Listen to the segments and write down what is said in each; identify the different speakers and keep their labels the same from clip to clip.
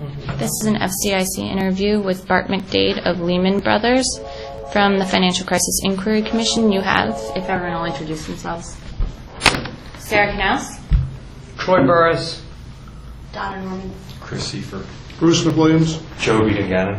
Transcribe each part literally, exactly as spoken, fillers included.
Speaker 1: This is an F C I C interview with Bart McDade of Lehman Brothers from the Financial Crisis Inquiry Commission. You have, if everyone will introduce themselves. Sarah Knaus.
Speaker 2: Troy Burris.
Speaker 1: Donna Norman.
Speaker 3: Chris Seifert.
Speaker 4: Bruce McWilliams.
Speaker 3: Joe Gannon.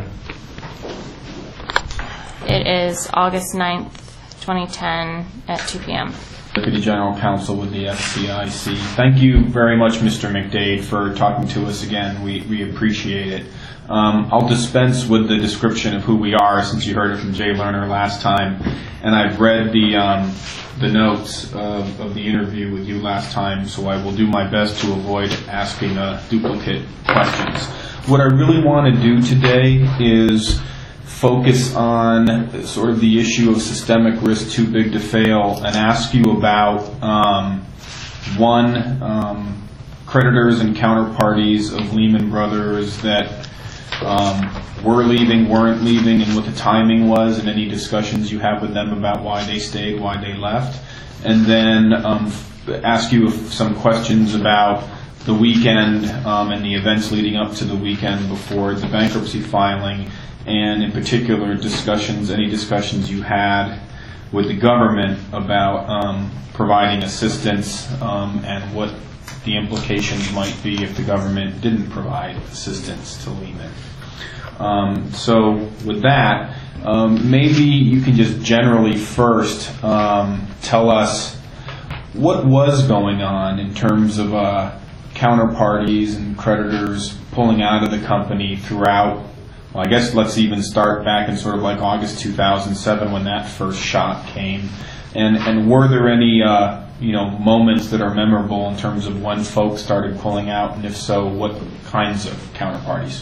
Speaker 1: It is August ninth, twenty ten at two p m
Speaker 5: Deputy General Counsel with the F C I C. Thank you very much, Mister McDade, for talking to us again. We, we appreciate it. Um, I'll dispense with the description of who we are, since you heard it from Jay Lerner last time, and I've read the um, the notes of, of the interview with you last time, so I will do my best to avoid asking uh, duplicate questions. What I really want to do today is focus on sort of the issue of systemic risk too big to fail and ask you about, um, one, um, creditors and counterparties of Lehman Brothers that um, were leaving, weren't leaving, and what the timing was, and any discussions you have with them about why they stayed, why they left. And then um, ask you some questions about the weekend um, and the events leading up to the weekend before the bankruptcy filing, and in particular discussions, any discussions you had with the government about um, providing assistance um, and what the implications might be if the government didn't provide assistance to Lehman. Um, so with that, um, maybe you can just generally first um, tell us what was going on in terms of uh, counterparties and creditors pulling out of the company throughout. Well, I guess let's even start back in sort of like August two thousand seven when that first shock came. And and were there any uh, you know moments that are memorable in terms of when folks started pulling out, and if so, what kinds of counterparties?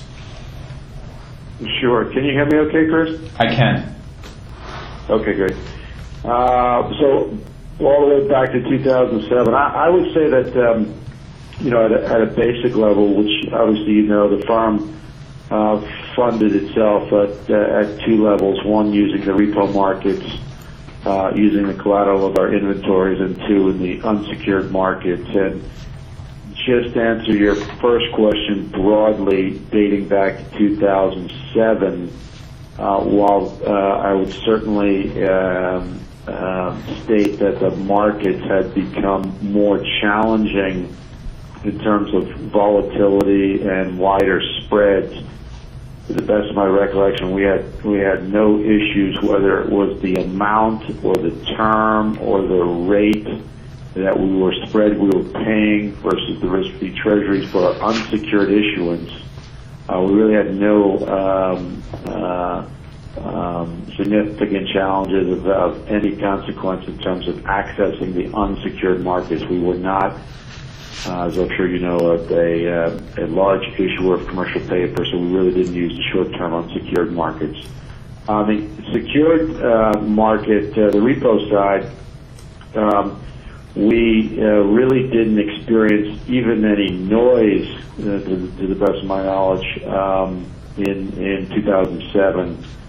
Speaker 6: Sure. Can you hear me okay, Chris?
Speaker 5: I can.
Speaker 6: Okay, great. Uh, so all the way back to two thousand seven, I, I would say that um, you know at a, at a basic level, which obviously you know the firm Uh, funded itself at, uh, at two levels, one using the repo markets, uh, using the collateral of our inventories, and two in the unsecured markets. And just to answer your first question broadly, dating back to two thousand seven, uh, while uh, I would certainly um, uh, state that the markets had become more challenging in terms of volatility and wider spreads, to the best of my recollection, we had we had no issues, whether it was the amount or the term or the rate that we were spread we were paying versus the risk-free treasuries for our unsecured issuance. Uh, we really had no um, uh, um, significant challenges of, of any consequence in terms of accessing the unsecured markets. We were not, Uh, as I'm sure you know, a, a, a large issuer of commercial paper, so we really didn't use the short-term unsecured markets. On the secured uh, market, uh, the repo side, um, we uh, really didn't experience even any noise, uh, to, to the best of my knowledge, um, in, in two thousand seven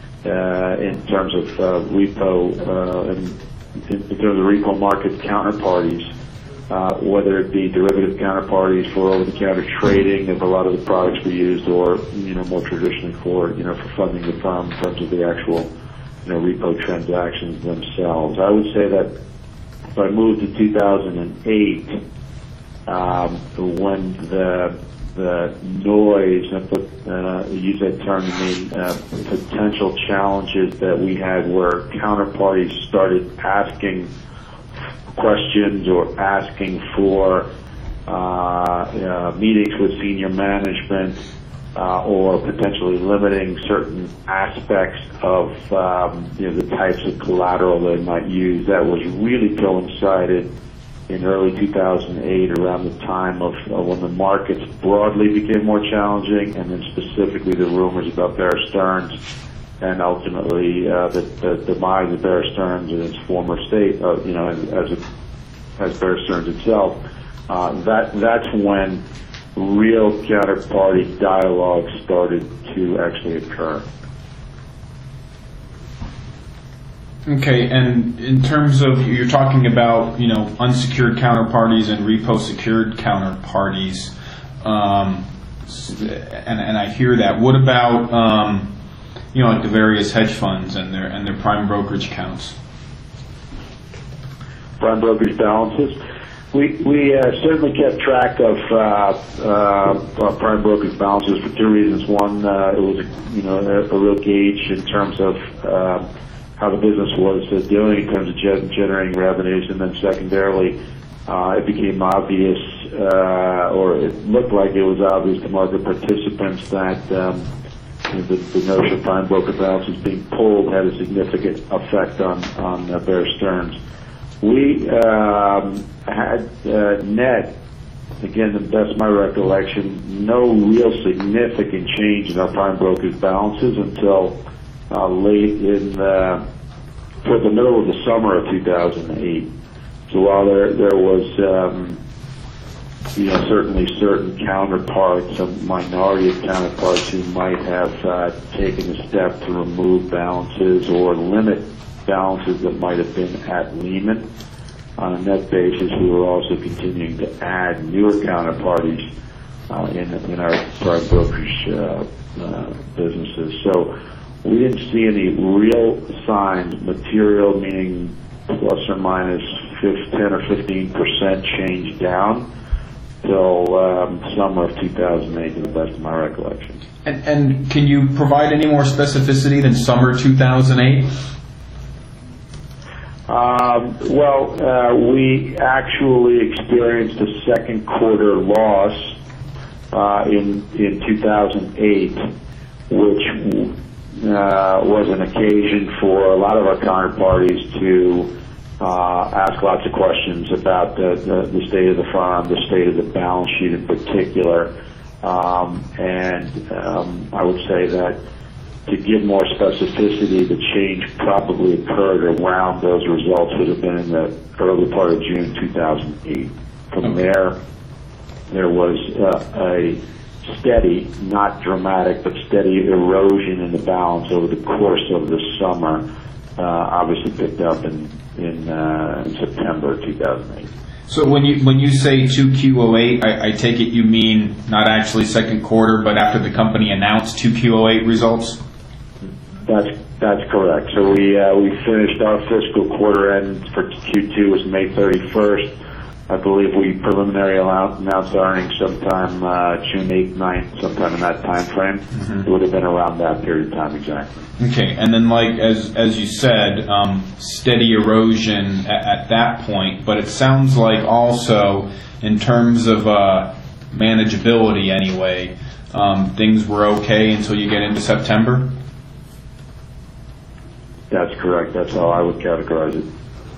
Speaker 6: uh, in terms of uh, repo, uh, and in, in terms of repo market counterparties. Uh, whether it be derivative counterparties for over-the-counter trading of a lot of the products we used, or you know more traditionally for you know for funding the firm in terms of the actual you know repo transactions themselves. I would say that if I moved to two thousand eight, um, when the the noise, and put, uh, use that term to mean uh, potential challenges that we had, where counterparties started asking questions or asking for uh, uh, meetings with senior management, uh, or potentially limiting certain aspects of um, you know the types of collateral they might use. That was really coincided in early two thousand eight, around the time of uh, when the markets broadly became more challenging, and then specifically the rumors about Bear Stearns, and ultimately uh, the, the demise of Bear Stearns in its former state, uh, you know, as as, it, as Bear Stearns itself. Uh, that that's when real counterparty dialogue started to actually occur.
Speaker 5: Okay, and in terms of, you're talking about, you know, unsecured counterparties and repo secured counterparties. Um, and, and I hear that. What about, um, you know, like the various hedge funds and their and their prime brokerage accounts?
Speaker 6: Prime brokerage balances. We we uh, certainly kept track of uh, uh, our prime brokerage balances for two reasons. One, uh, it was you know a, a real gauge in terms of uh, how the business was uh, doing in terms of gen- generating revenues, and then secondarily, uh, it became obvious, uh, or it looked like it was obvious to market participants that um, you know, the, the notion of prime broker balances being pulled had a significant effect on on uh, Bear Stearns. We um, had uh, net, again, to the best of my recollection, no real significant change in our prime brokerage balances until uh, late in the, toward the middle of the summer of two thousand eight. So while there there was, um, you know, certainly certain counterparts, a minority of counterparts who might have uh, taken a step to remove balances or limit balances that might have been at Lehman. On a net basis, we were also continuing to add newer counterparties uh, in, in our prime brokerage uh, uh, businesses. So we didn't see any real signs, material, meaning plus or minus ten or fifteen percent change down till um, summer of two thousand eight, to the best of my recollection.
Speaker 5: And, and can you provide any more specificity than summer two thousand eight?
Speaker 6: Um, well, uh, we actually experienced a second quarter loss uh, in in two thousand eight, which uh, was an occasion for a lot of our counterparties to uh, ask lots of questions about the, the, the state of the firm, the state of the balance sheet in particular, um, and um, I would say that to give more specificity, the change probably occurred around those results would have been in the early part of June two thousand eight. From
Speaker 5: Okay.
Speaker 6: there, there was uh, a steady, not dramatic, but steady erosion in the balance over the course of the summer, uh, obviously picked up in, in, uh, in September two thousand eight.
Speaker 5: So when you when you say two Q oh eight, I, I take it you mean not actually second quarter, but after the company announced two Q oh eight results?
Speaker 6: That's that's correct. So we uh, we finished our fiscal quarter end for Q two was May thirty-first. I believe we preliminary announced earnings sometime uh, June eighth, ninth, sometime in that time frame. Mm-hmm. It would have been around that period of time exactly.
Speaker 5: Okay, and then like as as you said, um, steady erosion at, at that point. But it sounds like also in terms of uh, manageability anyway, um, things were okay until you get into September.
Speaker 6: That's correct. That's how I would categorize it.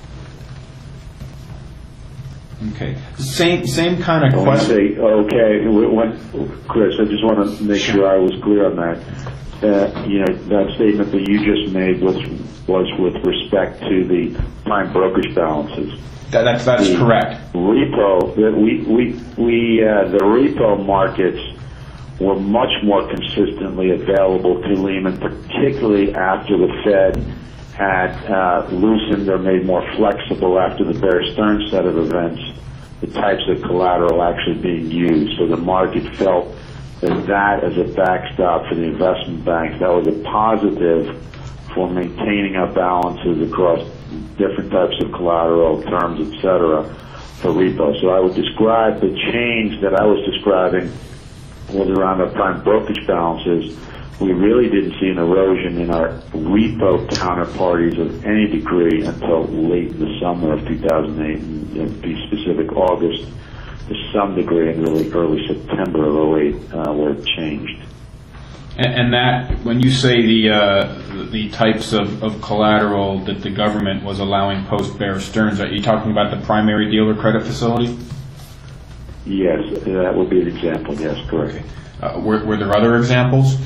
Speaker 5: Okay. Same same kind of
Speaker 6: When I
Speaker 5: question.
Speaker 6: say okay, when, Chris, I just want to make sure I was clear on that. Uh, you know, that statement that you just made was was with respect to the prime brokerage balances.
Speaker 5: That, that's that's
Speaker 6: the
Speaker 5: correct.
Speaker 6: Repo, the, we we we uh, the repo markets were much more consistently available to Lehman, particularly after the Fed had uh, loosened or made more flexible after the Bear Stearns set of events, the types of collateral actually being used. So the market felt that that as a backstop for the investment banks, that was a positive for maintaining our balances across different types of collateral, terms, et cetera, for repo. So I would describe the change that I was describing was around our prime brokerage balances. We really didn't see an erosion in our repo counterparties of any degree until late in the summer of two thousand eight, and to be specific, August to some degree, and really early September of oh eight, uh, where it changed.
Speaker 5: And, and that, when you say the uh, the types of, of collateral that the government was allowing post Bear Stearns, are you talking about the primary dealer credit facility?
Speaker 6: Yes, that would be an example. Yes, correct.
Speaker 5: Okay. Uh, were, were there other examples?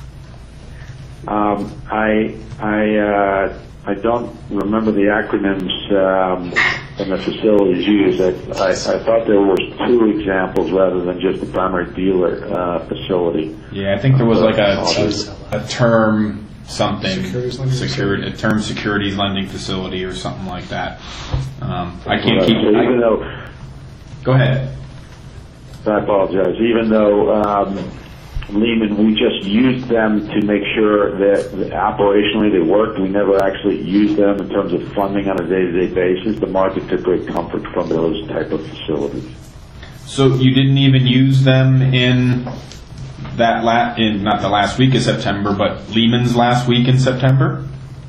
Speaker 6: Um, I I uh, I don't remember the acronyms um, and the facilities used. I, I, I thought there were two examples rather than just the primary dealer uh, facility.
Speaker 5: Yeah, I think there was like a a, a term something
Speaker 4: Securities lending
Speaker 5: secured a term securities lending facility or something like that. Um, I can't
Speaker 6: Right.
Speaker 5: keep.
Speaker 6: So
Speaker 5: I,
Speaker 6: even though
Speaker 5: go ahead.
Speaker 6: I apologize. Even though um, Lehman, we just used them to make sure that operationally they worked. We never actually used them in terms of funding on a day-to-day basis. The market took great comfort from those type of facilities.
Speaker 5: So you didn't even use them in that la- in not the last week of September, but Lehman's last week in September?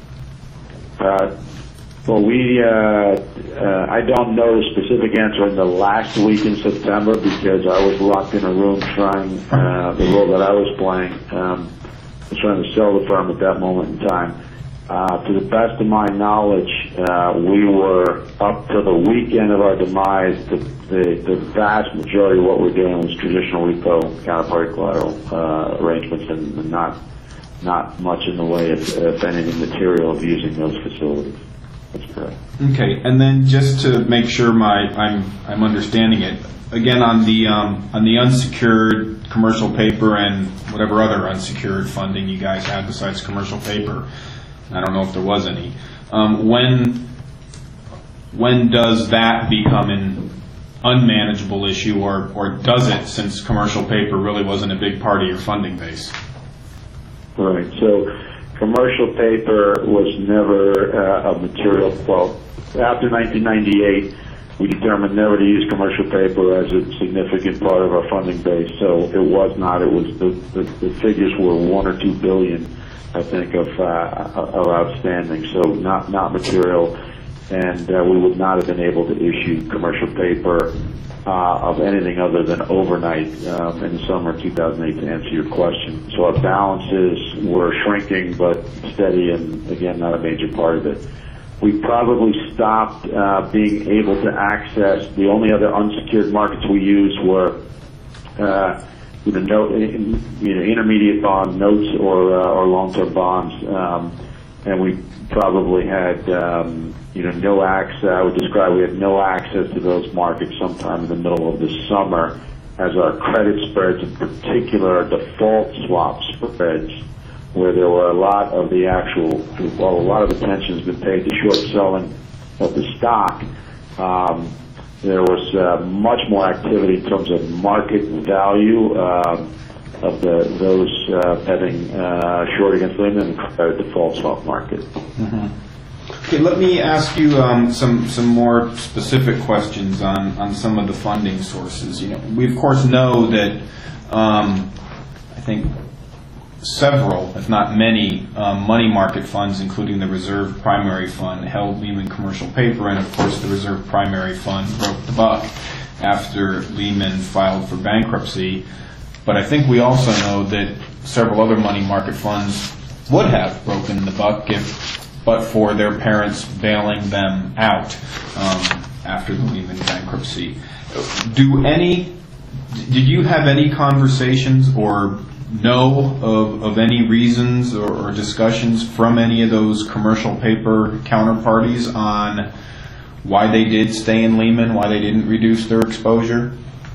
Speaker 6: Uh, well, we, uh, uh, I don't know the specific answer in the last week in September because I was locked in a room trying, uh, the role that I was playing, um, was trying to sell the firm at that moment in time. Uh, to the best of my knowledge, uh, we were up to the weekend of our demise. The, the, the vast majority of what we're doing was traditional repo counterparty collateral uh, arrangements, and, and not not much in the way of, if anything, material of using those facilities. That's correct.
Speaker 5: Okay, and then just to make sure my I'm I'm understanding it again on the um, on the unsecured commercial paper and whatever other unsecured funding you guys had besides commercial paper. I don't know if there was any. Um, when when does that become an unmanageable issue, or, or does it, since commercial paper really wasn't a big part of your funding base?
Speaker 6: Right. So commercial paper was never uh, a material. Well, after nineteen ninety-eight, we determined never to use commercial paper as a significant part of our funding base. So it was not. It was the, the, the figures were one or two billion. I think, of, uh, of outstanding, so not, not material, and uh, we would not have been able to issue commercial paper uh, of anything other than overnight um, in the summer of two thousand eight, to answer your question. So our balances were shrinking, but steady, and again, not a major part of it. We probably stopped uh, being able to access, the only other unsecured markets we used were uh, either note, you know, intermediate bond notes or uh, or long-term bonds, um, and we probably had um, you know no access. I would describe we had no access to those markets sometime in the middle of the summer, as our credit spreads, in particular default swap spreads, where there were a lot of the actual, well, a lot of attention has been paid to short selling of the stock. Um, There was uh, much more activity in terms of market value uh, of the those uh, betting uh, short against Lehman and the default swap market.
Speaker 5: Mm-hmm. Okay, let me ask you um, some some more specific questions on, on some of the funding sources. You know, we of course know that um, I think several, if not many, um, money market funds, including the Reserve Primary Fund, held Lehman commercial paper, and of course the Reserve Primary Fund broke the buck after Lehman filed for bankruptcy. But I think we also know that several other money market funds would have broken the buck if but for their parents bailing them out um, after the Lehman bankruptcy. Do any, did you have any conversations or know of, of any reasons or, or discussions from any of those commercial paper counterparties on why they did stay in Lehman, why they didn't reduce their exposure?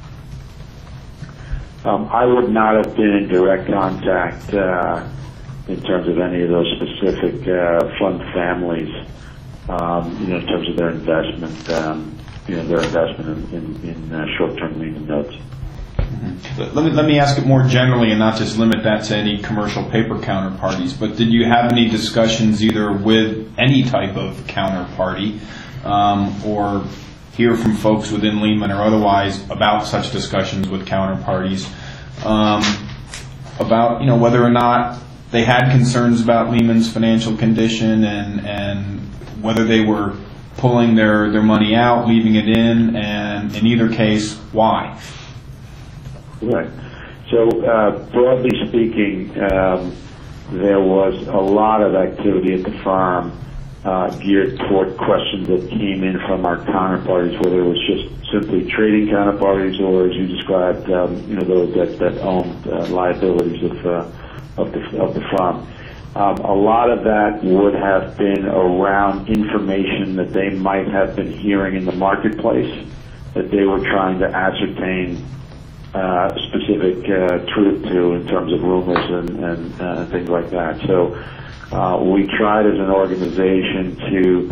Speaker 6: Um, I would not have been in direct contact uh, in terms of any of those specific uh, fund families, um, you know, in terms of their investment, um, you know, their investment in, in, in uh, short-term Lehman notes.
Speaker 5: Mm-hmm. Let me let me ask it more generally, and not just limit that to any commercial paper counterparties. But did you have any discussions either with any type of counterparty, um, or hear from folks within Lehman or otherwise about such discussions with counterparties, um, about you know whether or not they had concerns about Lehman's financial condition and and whether they were pulling their their money out, leaving it in, and in either case, why?
Speaker 6: Right. So, uh, broadly speaking, um, there was a lot of activity at the firm uh, geared toward questions that came in from our counterparties, whether it was just simply trading counterparties or, as you described, um, you know, those that, that owned uh, liabilities of uh, of the of the firm. Um, a lot of that would have been around information that they might have been hearing in the marketplace that they were trying to ascertain Uh, specific uh, truth to in terms of rumors and, and uh, things like that. So uh, we tried as an organization to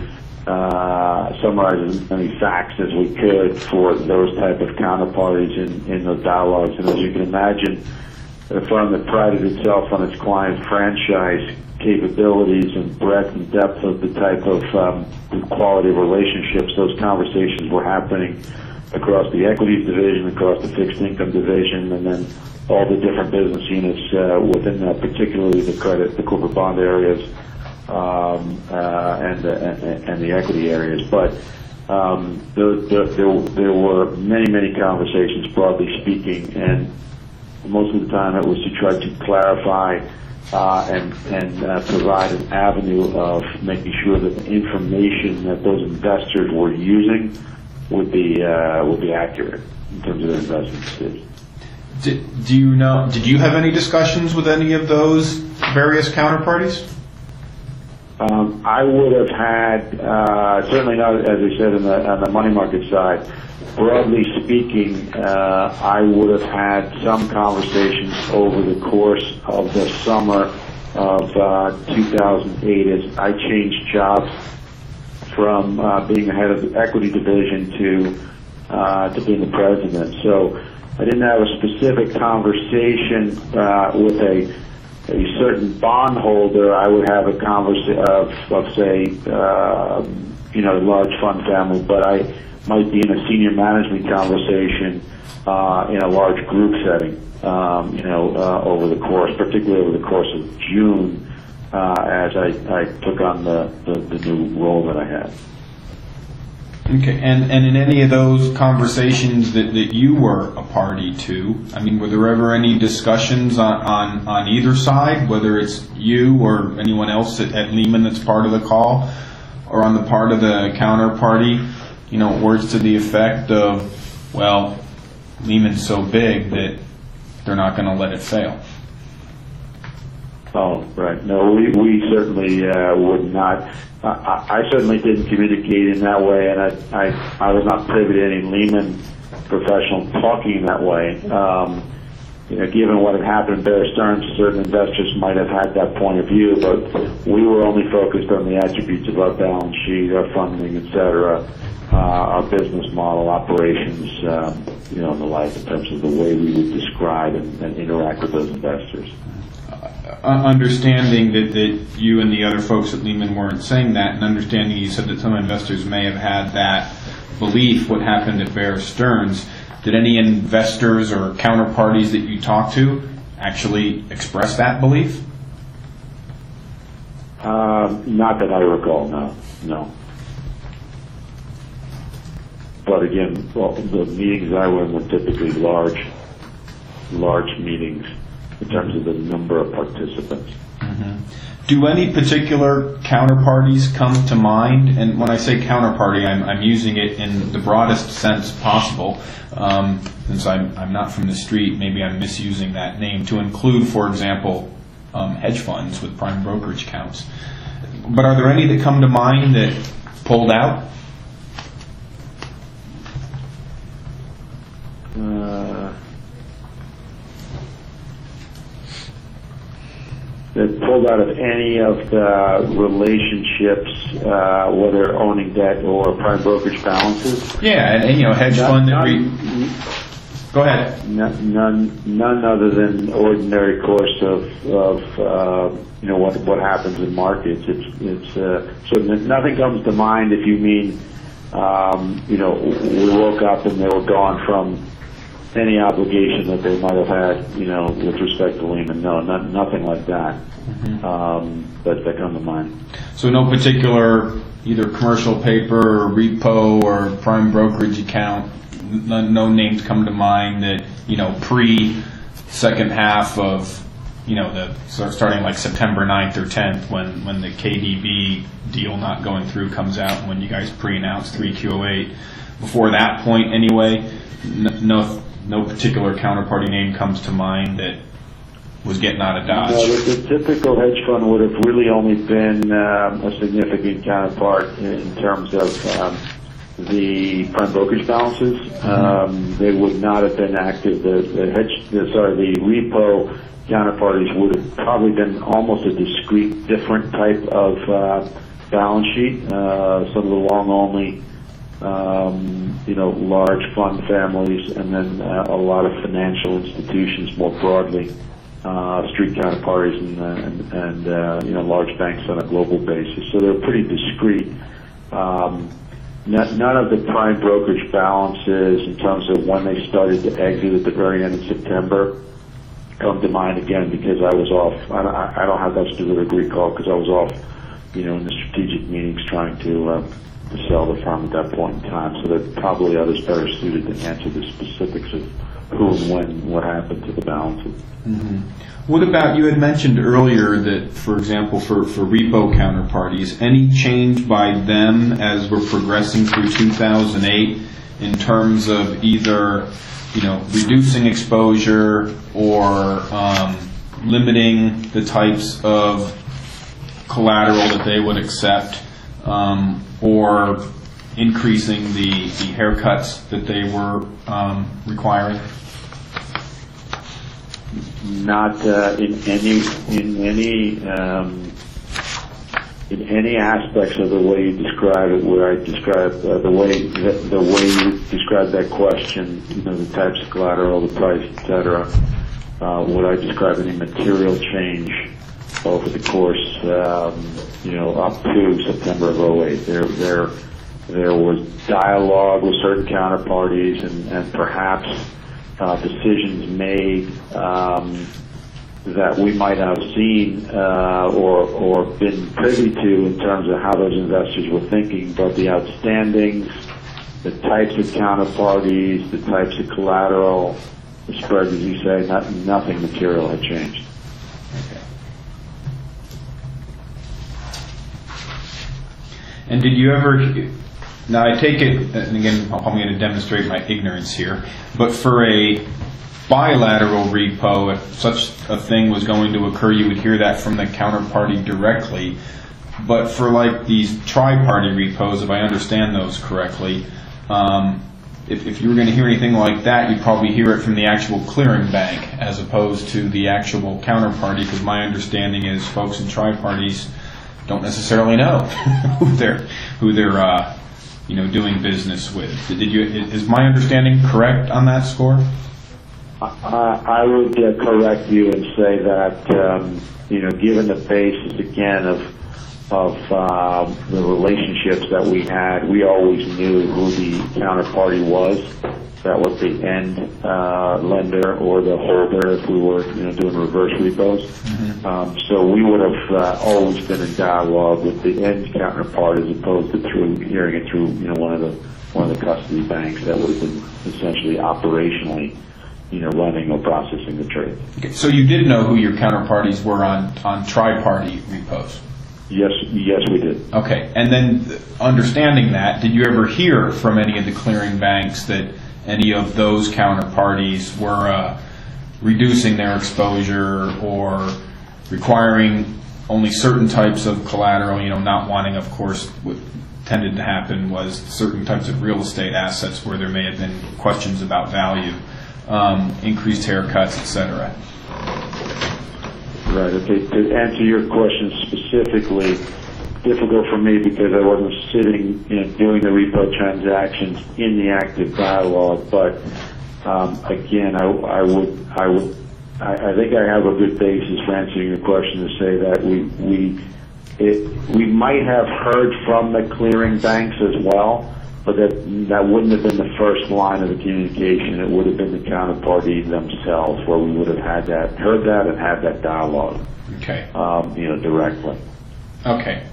Speaker 6: uh, summarize as many facts as we could for those type of counterparties in, in those dialogues. And as you can imagine, a firm that prided itself on its client franchise capabilities and breadth and depth of the type of um, quality of relationships, those conversations were happening across the equities division, across the fixed income division, and then all the different business units uh, within that, particularly the credit, the corporate bond areas, um, uh, and, the, and, and the equity areas. But um, there, there, there, there were many, many conversations, broadly speaking, and most of the time it was to try to clarify uh, and, and uh, provide an avenue of making sure that the information that those investors were using would be uh, would be accurate in terms of their investment decisions.
Speaker 5: Did, do you know? Did you have any discussions with any of those various counterparties?
Speaker 6: Um, I would have had uh, certainly not, as I said, in the, on the money market side. Broadly speaking, uh, I would have had some conversations over the course of the summer of uh, two thousand eight as I changed jobs from uh, being the head of the equity division to uh, to being the president. So I didn't have a specific conversation uh, with a a certain bondholder. I would have a conversation of, of say, uh, you know, a large fund family, but I might be in a senior management conversation uh, in a large group setting, um, you know, uh, over the course, particularly over the course of June, uh, as I, I took on the, the, the new role that I had.
Speaker 5: Okay, and, and in any of those conversations that, that you were a party to, I mean, were there ever any discussions on, on, on either side, whether it's you or anyone else at, at Lehman that's part of the call, or on the part of the counterparty, you know, words to the effect of, well, Lehman's so big that they're not going to let it fail?
Speaker 6: Oh, right. No, we, we certainly uh, would not. I, I certainly didn't communicate in that way, and I, I, I was not privy to any Lehman professional talking in that way. Um, you know, given what had happened in Bear Stearns, certain investors might have had that point of view, but we were only focused on the attributes of our balance sheet, our funding, et cetera, uh, our business model, operations, um, you know, and the like, in terms of the way we would describe and, and interact with those investors.
Speaker 5: Uh, understanding that, that you and the other folks at Lehman weren't saying that, and understanding you said that some investors may have had that belief, what happened at Bear Stearns, did any investors or counterparties that you talked to actually express that belief?
Speaker 6: Uh, not that I recall, no, no. But again, well, the meetings I went were typically large, large meetings in terms of the number of participants.
Speaker 5: Mm-hmm. Do any particular counterparties come to mind? And when I say counterparty, I'm, I'm using it in the broadest sense possible. Um, since I'm, I'm not from the street, maybe I'm misusing that name to include, for example, um, hedge funds with prime brokerage accounts. But are there any that come to mind that pulled out?
Speaker 6: Uh, that pulled out of any of the relationships, uh, whether owning debt or prime brokerage balances?
Speaker 5: Yeah, and, and you know, hedge
Speaker 6: None-
Speaker 5: fund that
Speaker 6: none-
Speaker 5: we... Go ahead.
Speaker 6: None, none, none other than ordinary course of, of uh, you know, what what happens in markets. It's it's uh, so nothing comes to mind if you mean, um, you know, we woke up and they were gone from any obligation that they might have had, you know, with respect to Lehman. No, not, nothing like that. Mm-hmm. Um, that that come to mind.
Speaker 5: So no particular either commercial paper or repo or prime brokerage account. No, no names come to mind that, you know, pre second half of, you know, the start, starting like September ninth or tenth when, when the K D B deal not going through comes out and when you guys pre-announced three Q oh eight. Before that point anyway, no, no particular counterparty name comes to mind that was getting out of Dodge.
Speaker 6: No, the, the typical hedge fund would have really only been um, a significant counterpart in terms of um, the prime brokerage balances. Mm-hmm. Um, they would not have been active. The, the hedge, the, sorry, the repo counterparties would have probably been almost a discrete, different type of uh, balance sheet. Uh, some of the long-only, um, you know, large fund families, and then uh, a lot of financial institutions more broadly, uh, street counterparties, and, uh, and, and uh, you know, large banks on a global basis. So they're pretty discrete. Um, n- none of the prime brokerage balances, in terms of when they started to exit at the very end of September, come to mind again, because I was off. I don't, I don't have that specific recall because I was off, you know, in the strategic meetings trying to, uh, to sell the firm at that point in time. So there are probably others better suited to answer the specifics of who and when, what happened to the balances.
Speaker 5: Mm-hmm. What about, you had mentioned earlier that, for example, for, for repo counterparties, any change by them as we're progressing through two thousand eight in terms of either, you know, reducing exposure or um, limiting the types of collateral that they would accept, um, or increasing the, the haircuts that they were um, requiring?
Speaker 6: Not uh, in any in any um, in any aspects of the way you describe it, where I describe uh, the way the, the way you describe that question, you know, the types of collateral, the price, et cetera. Uh, would I describe any material change over the course, um, you know, up to September of oh eight? There, there, there was dialogue with certain counterparties, and, and perhaps uh, decisions made um, that we might have seen uh, or or been privy to in terms of how those investors were thinking. But the outstandings, the types of counterparties, the types of collateral, the spread, as you say, not, nothing material had changed.
Speaker 5: Okay. And did you ever, now I take it, and again, I'm going to demonstrate my ignorance here, but for a bilateral repo, if such a thing was going to occur, you would hear that from the counterparty directly. But for like these tri-party repos, if I understand those correctly, um, if, if you were going to hear anything like that, you'd probably hear it from the actual clearing bank as opposed to the actual counterparty, because my understanding is folks in tri-parties don't necessarily know who they're who they're uh, you know doing business with. Did you? Is my understanding correct on that score?
Speaker 6: I, I would uh, correct you and say that um, you know, given the basis again of of uh, the relationships that we had, we always knew who the counterparty was. That was the end uh, lender or the holder if we were, you know, doing reverse repos. Mm-hmm. Um, so we would have uh, always been in dialogue with the end counterpart as opposed to through hearing it through, you know, one of the one of the custody banks that would have been essentially operationally, you know, running or processing the trade.
Speaker 5: Okay, so you did know who your counterparties were on on tri-party repos.
Speaker 6: Yes, yes, we did.
Speaker 5: Okay, and then understanding that, did you ever hear from any of the clearing banks that any of those counterparties were uh, reducing their exposure or requiring only certain types of collateral, you know, not wanting, of course, what tended to happen was certain types of real estate assets where there may have been questions about value, um, increased haircuts, et cetera?
Speaker 6: Right. Okay. To answer your question specifically, difficult for me because I wasn't sitting, you know, doing the repo transactions in the active dialogue. But um, again, I, I would, I would, I, I think I have a good basis for answering your question to say that we we it, we might have heard from the clearing banks as well, but that that wouldn't have been the first line of the communication. It would have been the counterparty themselves where we would have had that, heard that, and had that dialogue.
Speaker 5: Okay.
Speaker 6: Um, you know, directly.
Speaker 5: Okay.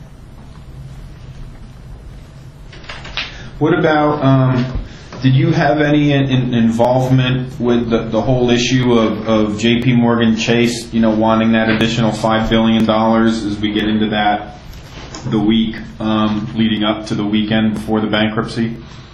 Speaker 5: What about, um, did you have any in, in involvement with the, the whole issue of, of J P Morgan Chase, you know, wanting that additional five billion dollars as we get into that, the week um, leading up to the weekend before the bankruptcy?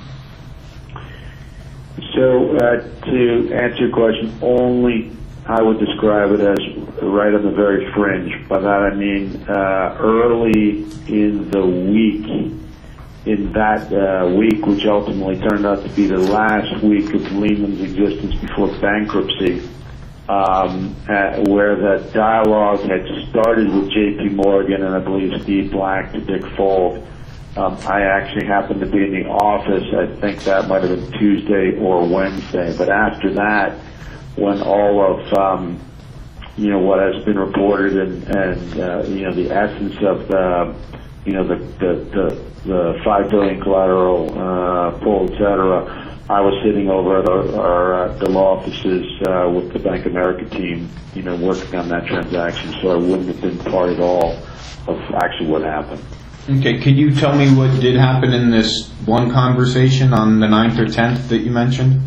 Speaker 6: So, uh, to answer your question, only I would describe it as right on the very fringe. By that I mean uh, early in the week, in that uh, week, which ultimately turned out to be the last week of Lehman's existence before bankruptcy, um, uh, where the dialogue had started with J P Morgan and I believe Steve Black to Dick Fold. Um, I actually happened to be in the office. I think that might have been Tuesday or Wednesday. But after that, when all of um, you know what has been reported and, and uh, you know the essence of the you know the the, the, the five billion collateral uh, pull, et cetera, I was sitting over at our, our uh, the law offices uh, with the Bank of America team, you know, working on that transaction. So I wouldn't have been part at all of actually what happened.
Speaker 5: Okay, can you tell me what did happen in this one conversation on the ninth or tenth that you mentioned?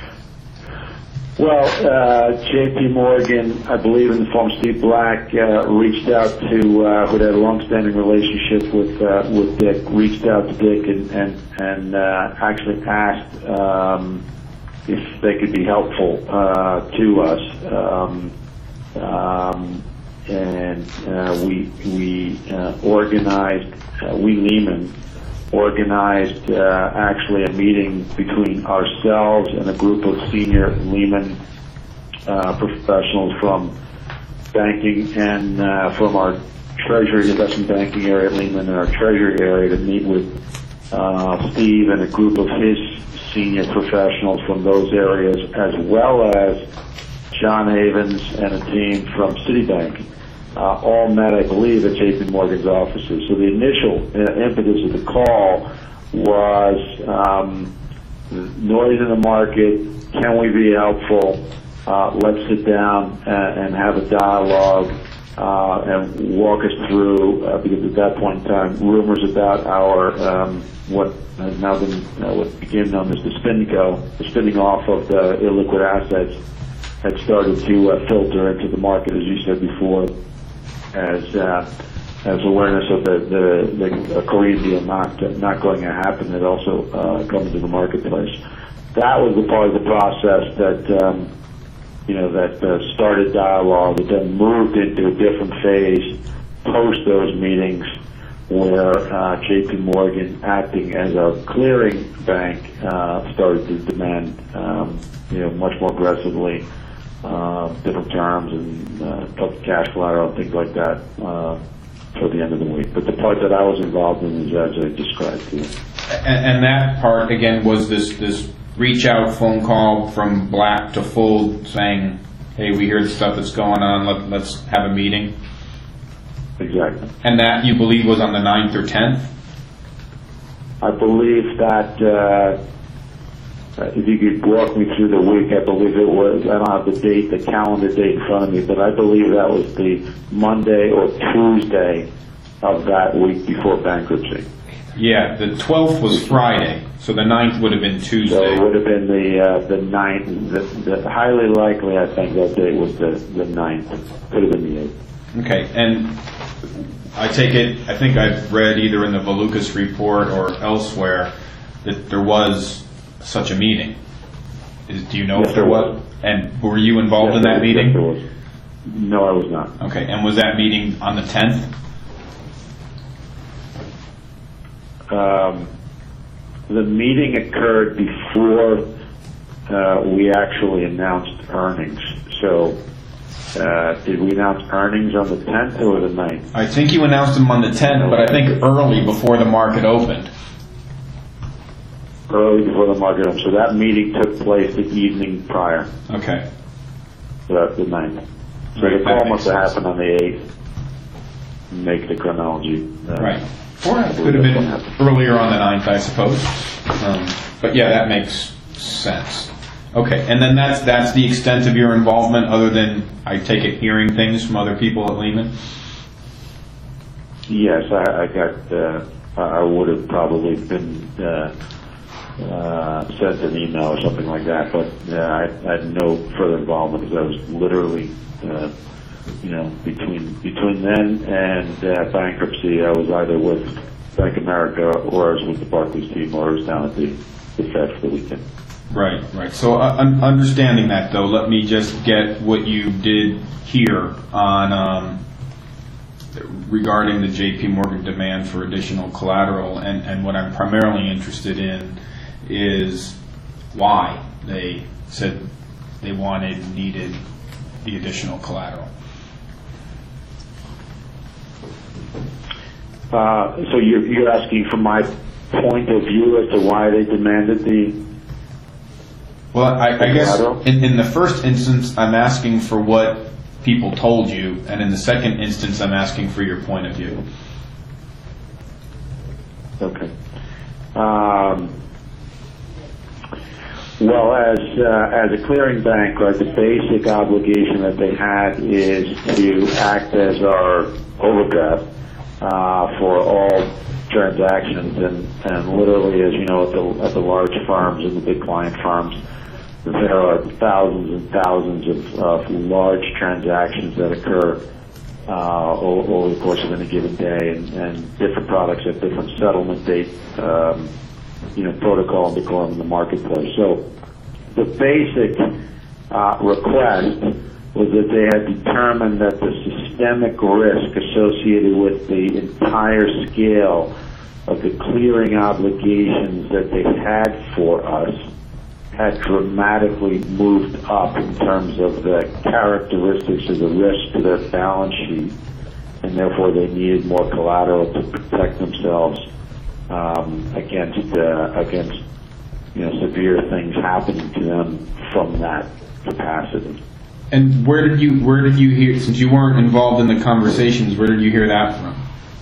Speaker 6: Well, uh, J P Morgan, I believe in the form of Steve Black, uh, reached out to, uh, who had a long-standing relationship with uh, with Dick, reached out to Dick and and, and uh, actually asked um, if they could be helpful uh, to us. Um, um, and uh, we we uh, organized, uh, we Lehman organized uh, actually a meeting between ourselves and a group of senior Lehman uh, professionals from banking and uh, from our treasury, investment banking area at Lehman and our treasury area to meet with uh, Steve and a group of his senior professionals from those areas, as well as John Havens and a team from Citibank. Uh, all met, I believe, at J P Morgan's offices. So the initial uh, impetus of the call was um, noise in the market. Can we be helpful? Uh, let's sit down and, and have a dialogue uh, and walk us through, uh, because at that point in time, rumors about our um, what has now been uh, what became known as the SpinCo, the spinning off of the illiquid assets, had started to uh, filter into the market, as you said before, as uh, as awareness of the the, the Korean deal not not going to happen had also uh, come into the marketplace. That was the part of the process that um, you know that uh, started dialogue. It then moved into a different phase post those meetings, where uh, J P Morgan, acting as a clearing bank, uh, started to demand um, you know much more aggressively uh, different terms and uh, took cash collateral and things like that uh, for the end of the week. But the part that I was involved in is as I described to you.
Speaker 5: And, and that part again was this this reach out phone call from Black to Fold saying, "Hey, we hear the stuff that's going on. Let, let's have a meeting."
Speaker 6: Exactly.
Speaker 5: And that you believe was on the ninth or tenth?
Speaker 6: I believe that. Uh, If you could walk me through the week, I believe it was, I don't have the date, the calendar date in front of me, but I believe that was the Monday or Tuesday of that week before bankruptcy.
Speaker 5: Yeah, the twelfth was Friday, so the ninth would have been
Speaker 6: So
Speaker 5: Tuesday.
Speaker 6: it would have been the uh, the ninth, the, the highly likely, I think that date was the, the ninth, could have been the eighth.
Speaker 5: Okay, and I take it, I think I've read either in the Valukas report or elsewhere that there was such a meeting. Is, do you know
Speaker 6: Yes,
Speaker 5: if there
Speaker 6: there
Speaker 5: was? And were you involved
Speaker 6: Yes,
Speaker 5: in that
Speaker 6: there-
Speaker 5: meeting?
Speaker 6: yes, there was. No, I was not.
Speaker 5: Okay, and was that meeting on the tenth?
Speaker 6: Um, the meeting occurred before uh, we actually announced earnings. So, uh, did we announce earnings on the tenth or the ninth?
Speaker 5: I think you announced them on the tenth, but I think early before the market opened.
Speaker 6: Early before the market opened. So that meeting took place the evening prior.
Speaker 5: Okay.
Speaker 6: So that's the ninth. So
Speaker 5: Right,
Speaker 6: the
Speaker 5: that
Speaker 6: call
Speaker 5: makes
Speaker 6: must have
Speaker 5: sense.
Speaker 6: happened on the eighth. Make the chronology. Uh,
Speaker 5: Right. Or it could have been earlier on the ninth, I suppose. Um, but yeah, that makes sense. Okay, and then that's that's the extent of your involvement, other than, I take it, hearing things from other people at Lehman?
Speaker 6: Yes, I, I got. Uh, I would have probably been uh, uh, sent an email or something like that, but uh, I, I had no further involvement because I was literally, uh, you know, between between then and uh, bankruptcy, I was either with Bank of America or I was with the Barclays team or I was down at the, the Fed for the weekend.
Speaker 5: Right, right. So uh, un- understanding that, though, let me just get what you did here on um, regarding the J P Morgan demand for additional collateral, and, and what I'm primarily interested in is why they said they wanted, needed the additional collateral.
Speaker 6: Uh, so you're, you're asking from my point of view as to why they demanded the...
Speaker 5: Well, I, I guess
Speaker 6: collateral?
Speaker 5: in, in the first instance, I'm asking for what people told you, and in the second instance, I'm asking for your point of view.
Speaker 6: Okay. Um, well, as uh, as a clearing bank, right, the basic obligation that they had is to act as our overdraft uh, for all transactions, and, and literally, as you know, at the, at the large firms and the big client firms, there are thousands and thousands of, of large transactions that occur uh, over, over the course of any given day, and, and different products have different settlement date, um, you know, protocol and decorum in the marketplace. So the basic uh, request was that they had determined that the systemic risk associated with the entire scale of the clearing obligations that they had for us had dramatically moved up in terms of the characteristics of the risk to their balance sheet, and therefore they needed more collateral to protect themselves um, against uh, against you know severe things happening to them from that capacity.
Speaker 5: And where did you where did you hear, since you weren't involved in the conversations, where did you hear that from?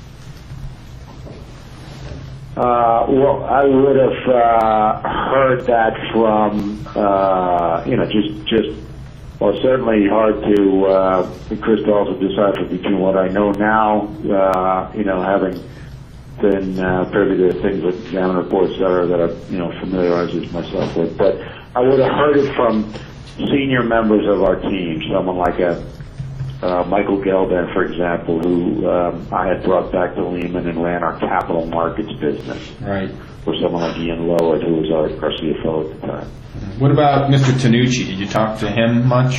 Speaker 6: Uh, well, I would have uh, heard that from, uh, you know, just, just, well, certainly hard to, uh, Chris to also decipher between what I know now, uh, you know, having been uh, privy to things like examiner reports, et cetera, that I've, you know, familiarized myself with. But I would have heard it from senior members of our team, someone like a, Uh, Michael Gelban, for example, who um, I had brought back to Lehman and ran our capital markets business.
Speaker 5: Right.
Speaker 6: Or someone like Ian Lowett, who was our, our C F O at the time.
Speaker 5: What about Mister Tanucci? Did you talk to him much?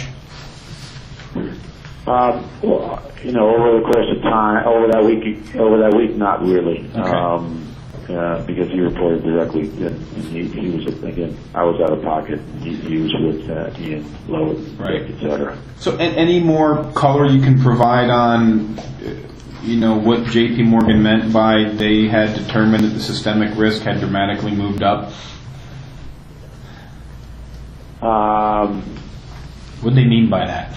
Speaker 6: Um, well, you know, over the course of time, over that week, over that week, not really,
Speaker 5: Okay.
Speaker 6: um, uh, because he reported directly. And he, he was again. I was out of pocket. He, he was with uh, Ian Lowett,
Speaker 5: Right.
Speaker 6: et cetera.
Speaker 5: So, a- any more color you can provide on, uh, you know, what J P Morgan meant by they had determined that the systemic risk had dramatically moved up?
Speaker 6: Um,
Speaker 5: What do they mean by that?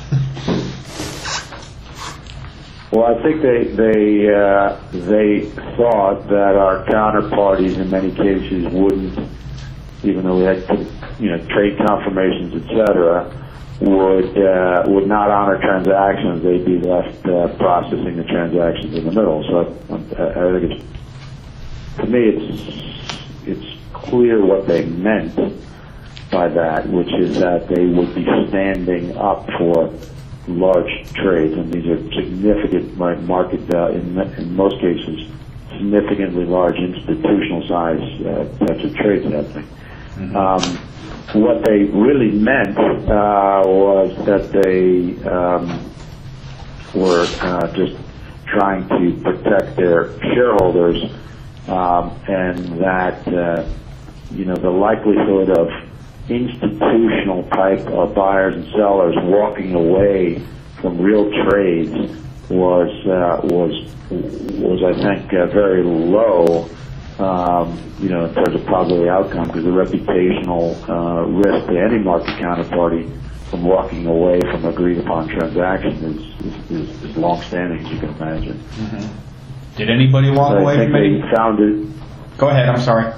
Speaker 6: Well, I think they they uh, they thought that our counterparties in many cases wouldn't, even though we had you know trade confirmations, et cetera, would uh, would not honor transactions. They'd be left uh, processing the transactions in the middle. So I, I think it's, to me it's it's clear what they meant by that, which is that they would be standing up for large trades, and these are significant market, uh, in, in most cases, significantly large institutional size uh, types of trades happening. Mm-hmm. Um, what they really meant uh, was that they um, were uh, just trying to protect their shareholders, um, and that uh, you know the likelihood of institutional type of buyers and sellers walking away from real trades was uh, was was I think uh, very low, um, you know, in terms of probability outcome, because the reputational uh, risk to any market counterparty from walking away from agreed upon transaction is is, is, is long standing, as you can imagine.
Speaker 5: Mm-hmm. Did anybody walk
Speaker 6: so
Speaker 5: away
Speaker 6: I think
Speaker 5: from any?
Speaker 6: they found it.
Speaker 5: Go ahead. I'm sorry.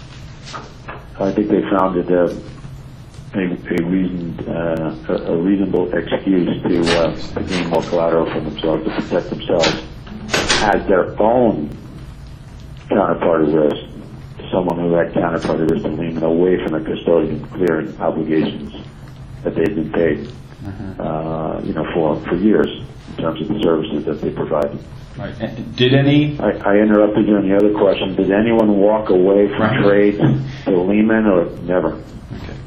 Speaker 6: I think they found it. Uh, A, a reasoned, uh, a, a reasonable excuse to, uh, to gain more collateral for themselves, to protect themselves as their own counterparty risk, someone who had counterparty risk to Lehman away from the custodian clearing obligations that they've been paid, mm-hmm. uh, you know, for for years in terms of the services that they provided.
Speaker 5: Right. And did any?
Speaker 6: I, I interrupted you on the other question. Did anyone walk away from
Speaker 5: Right.
Speaker 6: trades to Lehman, or never?
Speaker 5: Okay.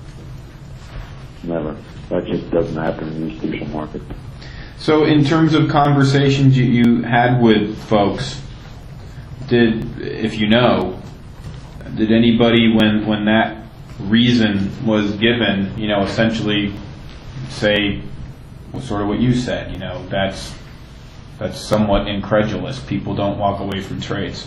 Speaker 6: Never. That just doesn't happen in the institutional market.
Speaker 5: So, in terms of conversations you, you had with folks, did, if you know, did anybody, when when that reason was given, you know, essentially say, well, sort of what you said, you know, that's that's somewhat incredulous. People don't walk away from trades.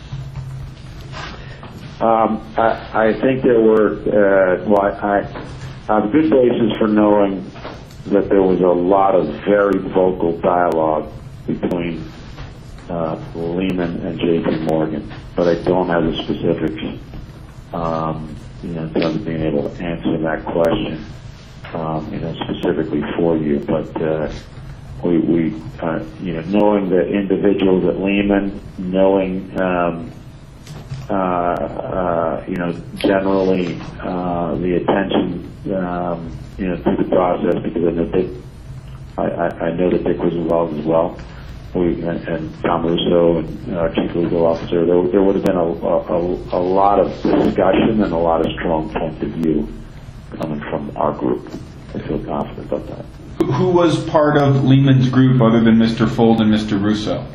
Speaker 6: Um, I, I think there were, uh, well, I, I have good basis for knowing that there was a lot of very vocal dialogue between uh, Lehman and J P Morgan, but I don't have the specifics, um, you know, in terms of being able to answer that question, um, you know, specifically for you. But uh, we, we uh, you know, knowing the individuals at Lehman, knowing, um, uh, uh, you know, generally uh, the attention, um, you know, through the process, because I know Dick, I, I, I know that Dick was involved as well. We, and, and Tom Russo and our chief legal officer, there, there would have been a, a, a lot of discussion and a lot of strong point of view coming from our group. I feel confident about that.
Speaker 5: Who was part of Lehman's group other than Mister Fold and Mister Russo?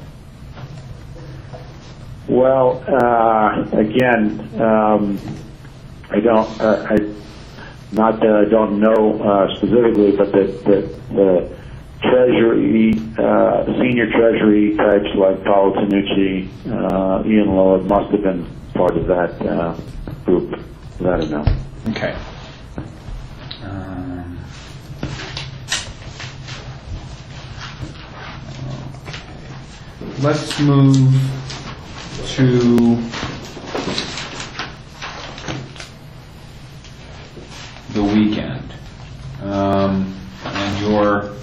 Speaker 6: Well, uh, again, um, I don't, uh, I, not that I don't know uh, specifically, but that the, the Treasury, uh, senior Treasury types like Paolo Tanucci, uh, Ian Lloyd must have been part of that uh, group. That I know.
Speaker 5: Okay. Um, okay. Let's move to the weekend. Um, and your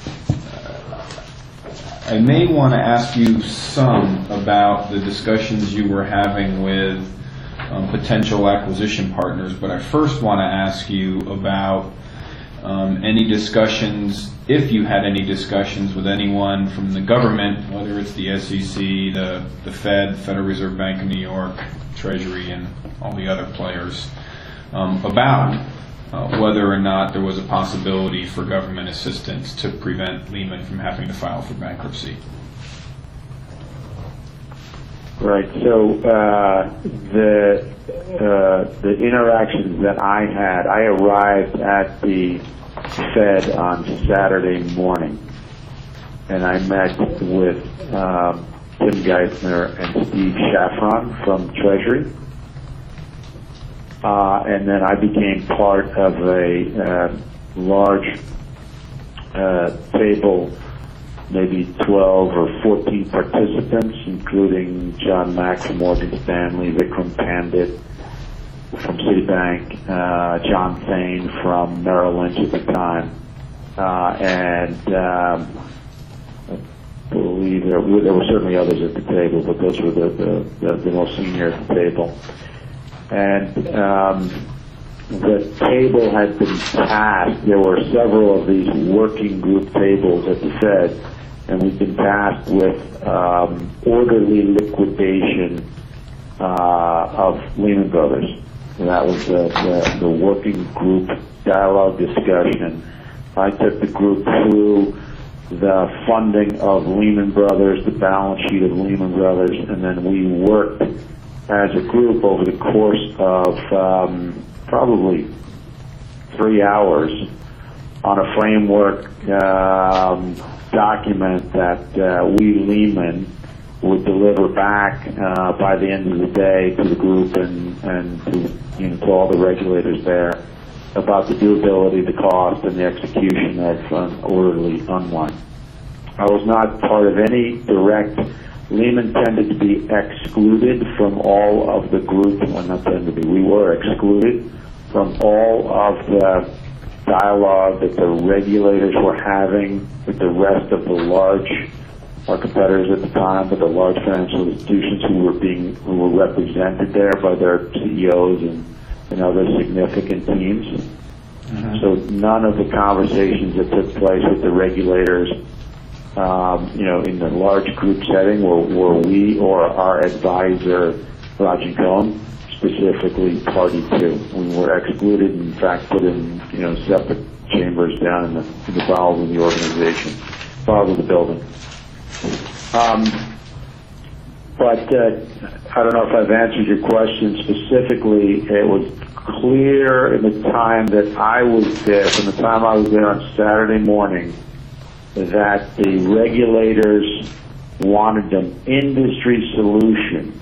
Speaker 5: I may want to ask you some about the discussions you were having with um, potential acquisition partners, but I first want to ask you about um, any discussions, if you had any discussions with anyone from the government, whether it's the S E C, the, the Fed, Federal Reserve Bank of New York, Treasury, and all the other players, um, about Uh, whether or not there was a possibility for government assistance to prevent Lehman from having to file for bankruptcy.
Speaker 6: Right. So uh, the uh, the interactions that I had, I arrived at the Fed on Saturday morning, and I met with um, Tim Geithner and Steve Shaffron from Treasury. Uh, and then I became part of a uh, large uh, table, maybe twelve or fourteen participants, including John Mack from Morgan Stanley, Vikram Pandit from Citibank, uh, John Thain from Merrill Lynch at the time, uh, and um, I believe there were, there were certainly others at the table, but those were the, the, the, the most senior at the table. And um, the table had been tasked. There were several of these working group tables at the Fed, and we've been tasked with um, orderly liquidation uh, of Lehman Brothers. And that was the, the, the working group dialogue discussion. I took the group through the funding of Lehman Brothers, the balance sheet of Lehman Brothers, and then we worked as a group over the course of um, probably three hours on a framework um, document that uh, we, Lehman, would deliver back uh, by the end of the day to the group and, and to, you know, to all the regulators there about the doability, the cost, and the execution of an orderly unwind. I was not part of any direct. Lehman tended to be excluded from all of the group, well, not tended to be, we were excluded from all of the dialogue that the regulators were having with the rest of the large, our competitors at the time, but the large financial institutions who were being, who were represented there by their C E Os and, and other significant teams. Mm-hmm. So none of the conversations that took place with the regulators Um, you know, in the large group setting were, were we or our advisor, Rajan Cohen, specifically party to. We were excluded, in fact, put in, you know, separate chambers down in the, in the bowels of the organization, bowels of the building. Um, but uh, I don't know if I've answered your question specifically. It was clear in the time that I was there, from the time I was there on Saturday morning, that the regulators wanted an industry solution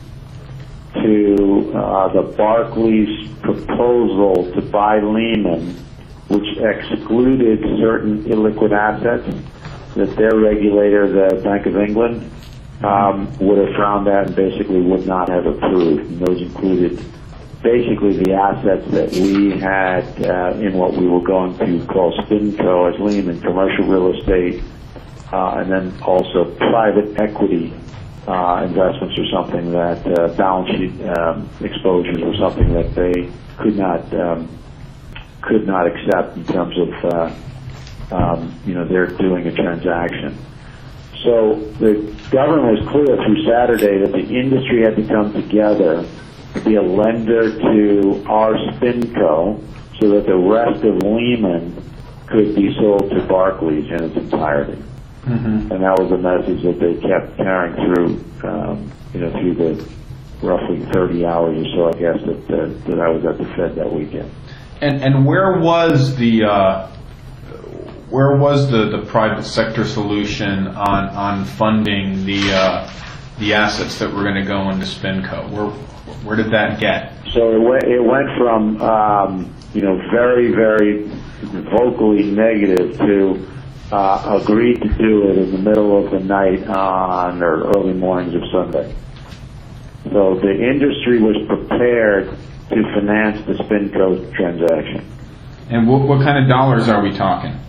Speaker 6: to uh, the Barclays proposal to buy Lehman, which excluded certain illiquid assets that their regulator, the Bank of England, um, would have frowned at and basically would not have approved. And those included basically the assets that we had uh, in what we were going to call SpinCo as Lehman, commercial real estate, uh, and then also private equity uh, investments or something that uh, balance sheet um, exposures or something that they could not um, could not accept in terms of uh, um, you know they're doing a transaction. So the government was clear through Saturday that the industry had to come together to be a lender to our SpinCo so that the rest of Lehman could be sold to Barclays in its entirety. Mm-hmm. And that was the message that they kept carrying through, um, you know, through the roughly thirty hours or so, I guess, that, uh, that I was at the Fed that weekend.
Speaker 5: And and where was the uh, where was the, the private sector solution on on funding the uh, the assets that were going to go into SpinCo? Where where did that get?
Speaker 6: So it went it went from um, you know very very vocally negative to uh, agreed to do it in the middle of the night on or early mornings of Sunday. So the industry was prepared to finance the SpinCo transaction.
Speaker 5: And what, what kind of dollars are we talking,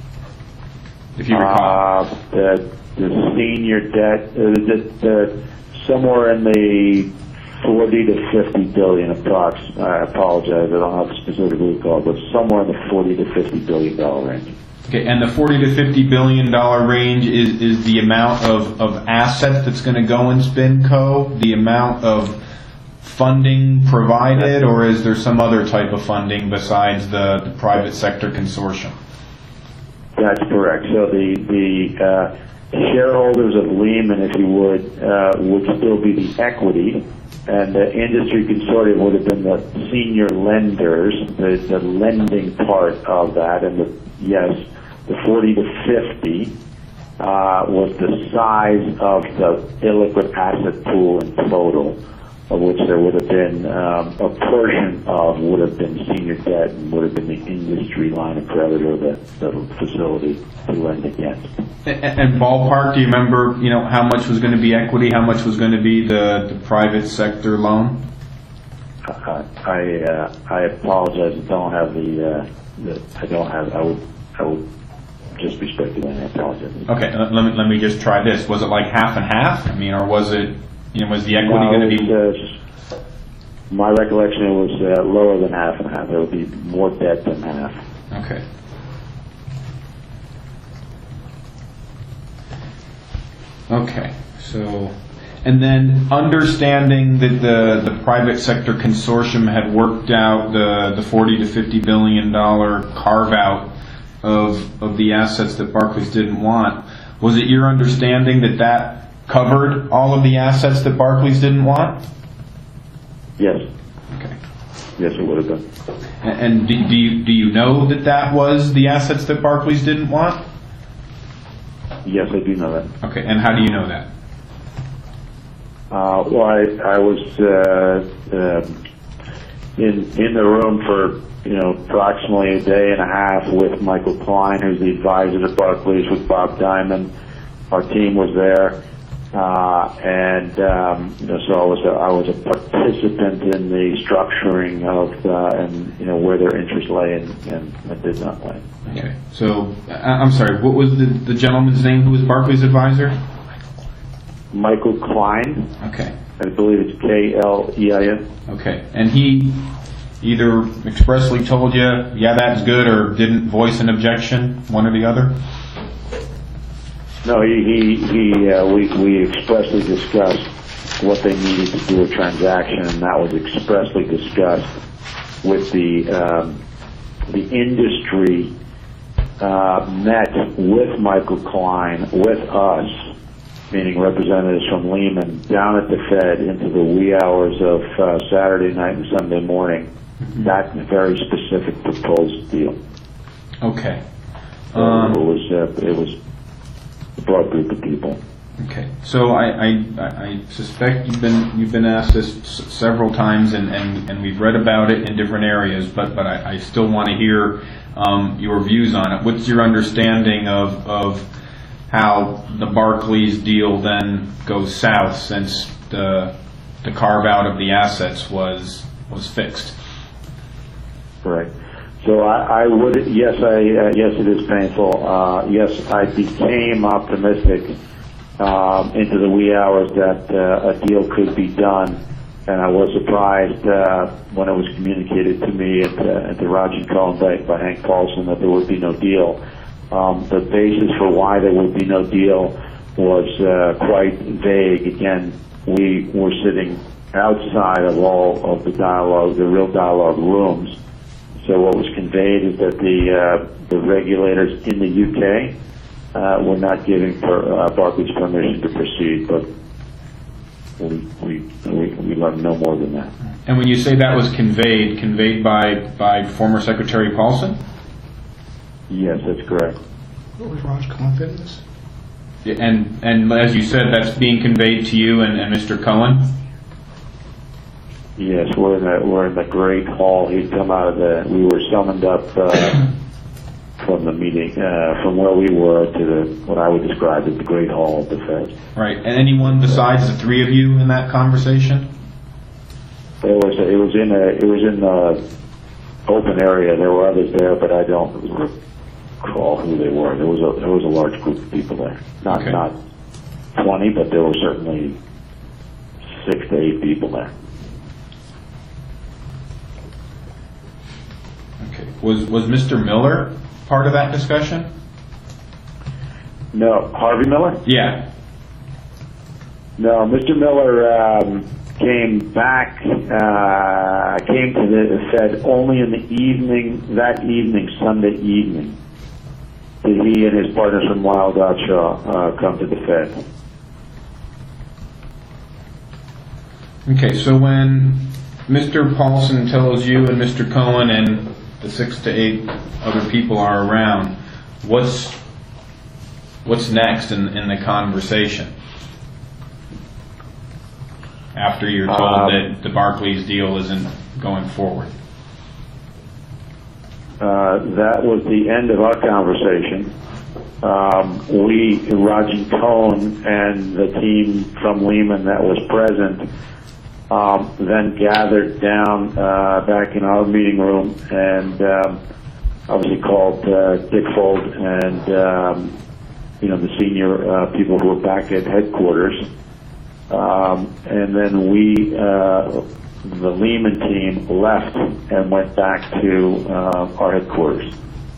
Speaker 5: if you recall?
Speaker 6: Uh, the, the senior debt, uh, the, the, somewhere in the forty to fifty billion approx. I apologize, I don't have specifically recall, but somewhere in the forty to fifty billion dollar range.
Speaker 5: Okay, and the forty to fifty billion dollar range is, is the amount of, of assets that's going to go in SpinCo, the amount of funding provided, or is there some other type of funding besides the, the private sector consortium?
Speaker 6: That's correct. So the the uh, shareholders of Lehman, if you would, uh, would still be the equity, and the industry consortium would have been the senior lenders, the, the lending part of that, and the, yes, the forty to fifty uh, was the size of the illiquid asset pool in total, of which there would have been um, a portion of would have been senior debt and would have been the industry line of credit or the, the facility to lend against.
Speaker 5: And, and ballpark, do you remember, you know, how much was going to be equity, how much was going to be the, the private sector loan?
Speaker 6: Uh, I uh, I apologize. I don't have the, uh, the I don't have. I would I would just be speculating. I apologize.
Speaker 5: Okay, let me let me just try this. Was it like half and half? I mean, or was it? You know, was the equity
Speaker 6: no,
Speaker 5: going to be?
Speaker 6: Uh, my recollection, it was uh, lower than half and half. It would be more debt than half.
Speaker 5: Okay. Okay. So, and then understanding that the the private sector consortium had worked out the the forty to fifty billion dollar carve out of of the assets that Barclays didn't want. Was it your understanding that that covered all of the assets that Barclays didn't want?
Speaker 6: Yes.
Speaker 5: Okay.
Speaker 6: Yes, it would have been.
Speaker 5: And, and do, do you do you know that that was the assets that Barclays didn't want?
Speaker 6: Yes, I do know that.
Speaker 5: Okay. And how do you know that?
Speaker 6: Uh, well, I, I was uh, uh, in in the room for you know approximately a day and a half with Michael Klein, who's the advisor to Barclays, with Bob Diamond. Our team was there. Uh, and um, you know, so I was a, I was a participant in the structuring of uh, and you know where their interest lay and, and, and did not lay.
Speaker 5: Okay. So I- I'm sorry. What was the, the gentleman's name who was Barclays' advisor?
Speaker 6: Michael Klein.
Speaker 5: Okay.
Speaker 6: I believe it's K L E I N.
Speaker 5: Okay. And he either expressly told you, yeah, that's good, or didn't voice an objection, one or the other?
Speaker 6: No, he, he, he uh, we, we expressly discussed what they needed to do a transaction, and that was expressly discussed with the, um, the industry, uh, met with Michael Klein, with us, meaning representatives from Lehman, down at the Fed into the wee hours of uh, Saturday night and Sunday morning, mm-hmm. that very specific proposed deal.
Speaker 5: Okay.
Speaker 6: So
Speaker 5: Um,
Speaker 6: it was, uh, it was a broad group of people.
Speaker 5: Okay, so I, I, I suspect you've been you've been asked this s- several times, and, and, and we've read about it in different areas, but but I, I still want to hear um, your views on it. What's your understanding of of how the Barclays deal then goes south since the the carve out of the assets was was fixed?
Speaker 6: Right. So I, I would, yes, I, uh, yes, it is painful. Uh, yes, I became optimistic um, into the wee hours that uh, a deal could be done, and I was surprised uh, when it was communicated to me at, uh, at the Rajan Cohen Bank by Hank Paulson that there would be no deal. Um, the basis for why there would be no deal was uh, quite vague. Again, we were sitting outside of all of the dialogue, the real dialogue rooms. So what was conveyed is that the uh, the regulators in the U K uh, were not giving per, uh, Barclays permission to proceed, but we we we, we learned no more than that.
Speaker 5: And when you say that was conveyed, conveyed by by former Secretary Paulson?
Speaker 6: Yes, that's correct.
Speaker 4: What was Raj Cohen in this?
Speaker 5: Yeah, and and as you said, that's being conveyed to you and, and Mister Cohen?
Speaker 6: Yes, we're in the we're in the great hall. He'd come out of the. We were summoned up uh, from the meeting uh, from where we were to the what I would describe as the great hall of the Fed.
Speaker 5: Right. And anyone besides the three of you in that conversation?
Speaker 6: It was it was in a it was in the open area. There were others there, but I don't recall who they were. There was a there was a large group of people there. Not
Speaker 5: Okay.
Speaker 6: not twenty, but there were certainly six to eight people there.
Speaker 5: Okay. Was was Mister Miller part of that discussion?
Speaker 6: No, Harvey Miller?
Speaker 5: Yeah.
Speaker 6: No, Mister Miller um, came back, uh, came to the Fed only in the evening, that evening, Sunday evening, did he and his partners from Weill Gottschall uh, come to the Fed.
Speaker 5: Okay, so when Mister Paulson tells you and Mister Cohen and the six to eight other people are around, what's what's next in, in the conversation? After you're told
Speaker 6: Um,
Speaker 5: that the Barclays deal isn't going forward.
Speaker 6: Uh, that was the end of our conversation. Um, we, Rajan Cohen and the team from Lehman that was present, um, then gathered down uh, back in our meeting room and um, obviously called uh, Dick Fold and um, you know the senior uh, people who were back at headquarters, um, and then we, uh, the Lehman team, left and went back to uh, our headquarters.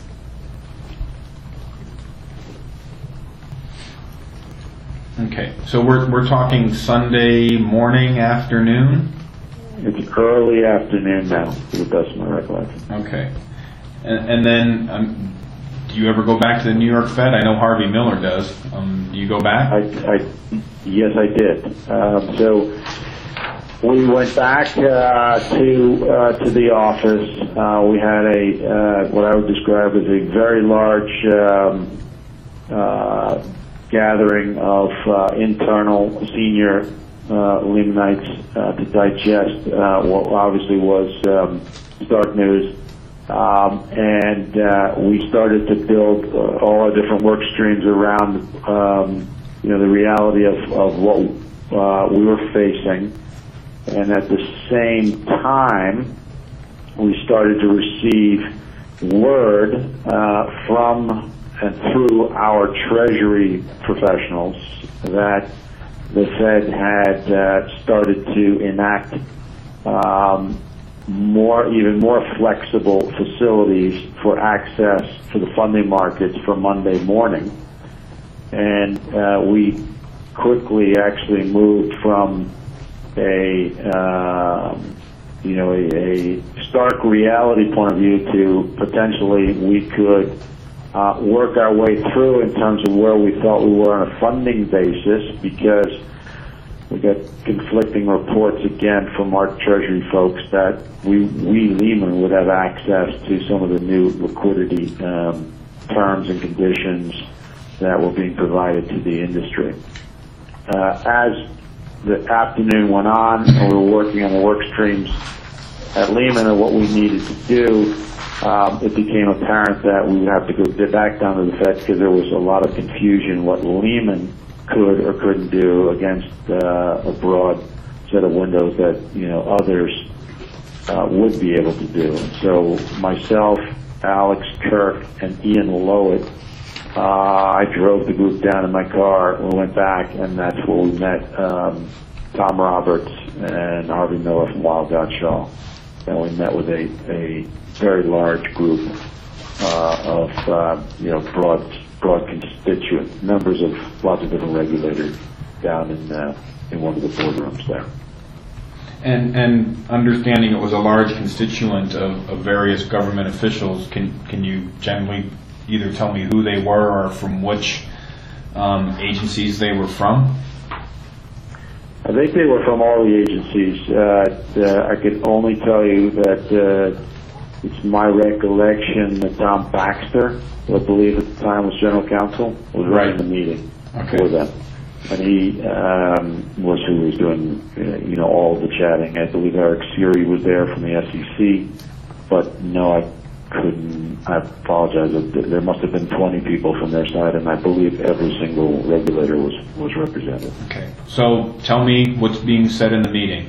Speaker 5: Okay, so we're we're talking Sunday morning, afternoon?
Speaker 6: It's early afternoon now, to the best of my recollection.
Speaker 5: Okay. And, and then, um, do you ever go back to the New York Fed? I know Harvey Miller does. Um, do you go back?
Speaker 6: I, I, yes, I did. Um, so we went back uh, to uh, to the office. Uh, we had a uh, what I would describe as a very large um, uh, gathering of uh, internal senior uh, Lehmanites uh, to digest uh, what obviously was um, stark news. Um, and uh, we started to build uh, all our different work streams around, um, you know, the reality of, of what uh, we were facing. And at the same time, we started to receive word uh, from and through our Treasury professionals that the Fed had uh, started to enact um, more, even more flexible facilities for access to the funding markets for Monday morning. And uh, we quickly actually moved from a, um, you know, a, a stark reality point of view to potentially we could uh, work our way through in terms of where we thought we were on a funding basis, because we got conflicting reports again from our Treasury folks that we, we Lehman would have access to some of the new liquidity um, terms and conditions that were being provided to the industry. Uh, as the afternoon went on and we were working on the work streams at Lehman and what we needed to do, um, it became apparent that we would have to go back down to the Fed because there was a lot of confusion what Lehman could or couldn't do against uh, a broad set of windows that, you know, others uh, would be able to do. So myself, Alex Kirk, and Ian Lowett, uh, I drove the group down in my car. We went back, and that's where we met um, Tom Roberts and Harvey Miller from Wild God Shaw. And we met with a, a very large group uh, of, uh, you know, broad, broad constituent members of lots of different regulators down in uh, in one of the boardrooms there.
Speaker 5: And, and understanding it was a large constituent of, of various government officials, can can you generally either tell me who they were or from which um, agencies they were from?
Speaker 6: I think they were from all the agencies. Uh, uh, I can only tell you that uh, it's my recollection that Tom Baxter, who I believe at the time was general counsel, was
Speaker 5: Right.
Speaker 6: running the meeting
Speaker 5: Okay.
Speaker 6: for them. And he um, was who was doing, uh, you know, all the chatting. I believe Eric Siri was there from the S E C, but no, I couldn't. I apologize. There must have been twenty people from their side, and I believe every single regulator was was represented.
Speaker 5: Okay. So tell me what's being said in the meeting.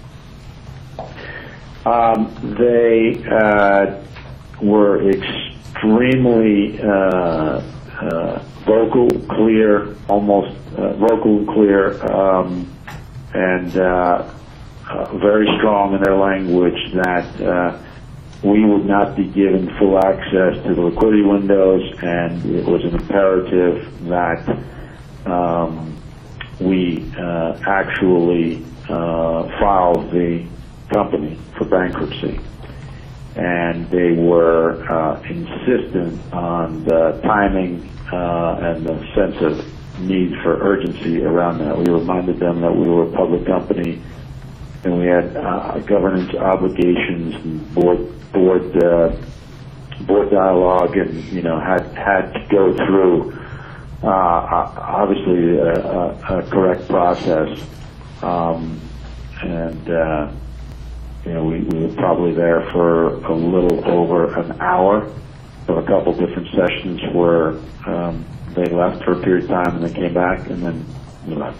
Speaker 6: Um, they uh, were extremely uh, uh, vocal, clear, almost uh, vocal and clear, um, and uh, uh, very strong in their language that uh, we would not be given full access to the liquidity windows, and it was an imperative that um, we uh, actually uh, file the company for bankruptcy. And they were uh, insistent on the timing uh, and the sense of need for urgency around that. We reminded them that we were a public company and we had uh, governance obligations and board board uh, board dialogue, and you know had had to go through uh, obviously a, a, a correct process, um, and. Uh, You know, we, we were probably there for a little over an hour of a couple different sessions where um, they left for a period of time and they came back and then we left.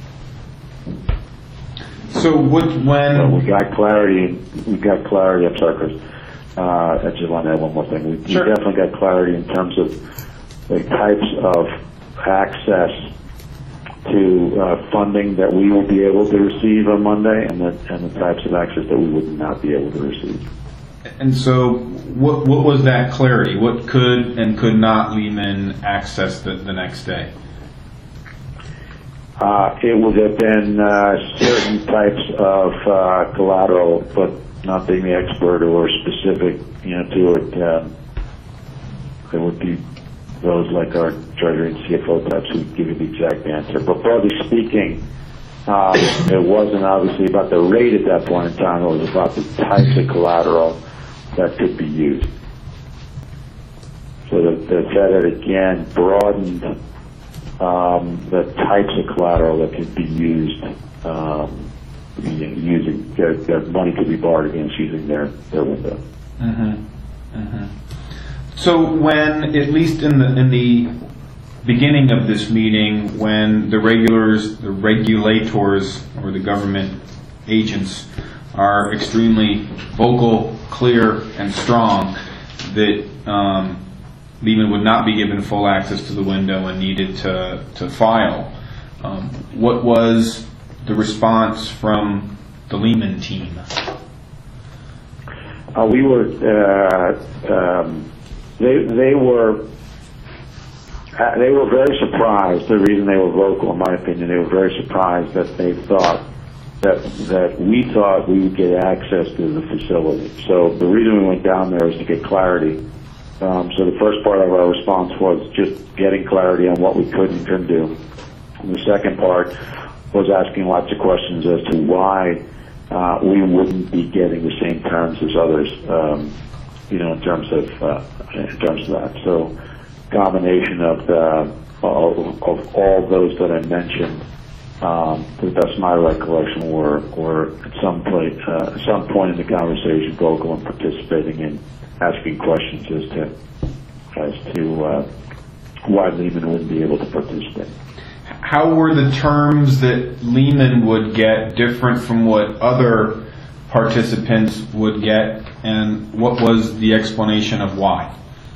Speaker 5: So what, when...
Speaker 6: So we got clarity, we got clarity, I'm sorry, Chris, uh, I just want to add one more thing. We,
Speaker 5: Sure.
Speaker 6: we definitely got clarity in terms of the types of access to uh, funding that we will be able to receive on Monday, and the and the types of access that we would not be able to receive.
Speaker 5: And so, what what was that clarity? What could and could not Lehman access the, the next day?
Speaker 6: Uh, it would have been uh, certain types of uh, collateral, but not being the expert or specific, you know, to it, um, it would be those like our Treasury and C F O types who would give you the exact answer. But broadly speaking, uh, it wasn't obviously about the rate at that point in time. It was about the types of collateral that could be used. So the, the Fed had again broadened um, the types of collateral that could be used, um, using that, that money could be borrowed against using their their window.
Speaker 5: Mm-hmm. Mm-hmm. So when, at least in the in the beginning of this meeting, when the regulars, the regulators, or the government agents are extremely vocal, clear, and strong, that um, Lehman would not be given full access to the window and needed to to file. Um, what was the response from the Lehman team?
Speaker 6: Uh, we were. Uh, um, They they were uh, they were very surprised. The reason they were vocal, in my opinion, they were very surprised that they thought that that we thought we would get access to the facility. So the reason we went down there was to get clarity. Um, so the first part of our response was just getting clarity on what we could and couldn't do. And the second part was asking lots of questions as to why uh, we wouldn't be getting the same terms as others. Um, you know, in terms of uh, in terms of that. So, combination of the of, of all those that I mentioned, um, to the best of my recollection, were, were at some point, uh, at some point in the conversation vocal and participating in asking questions as to as to uh, why Lehman wouldn't be able to participate.
Speaker 5: How were the terms that Lehman would get different from what other participants would get, and what was the explanation of why?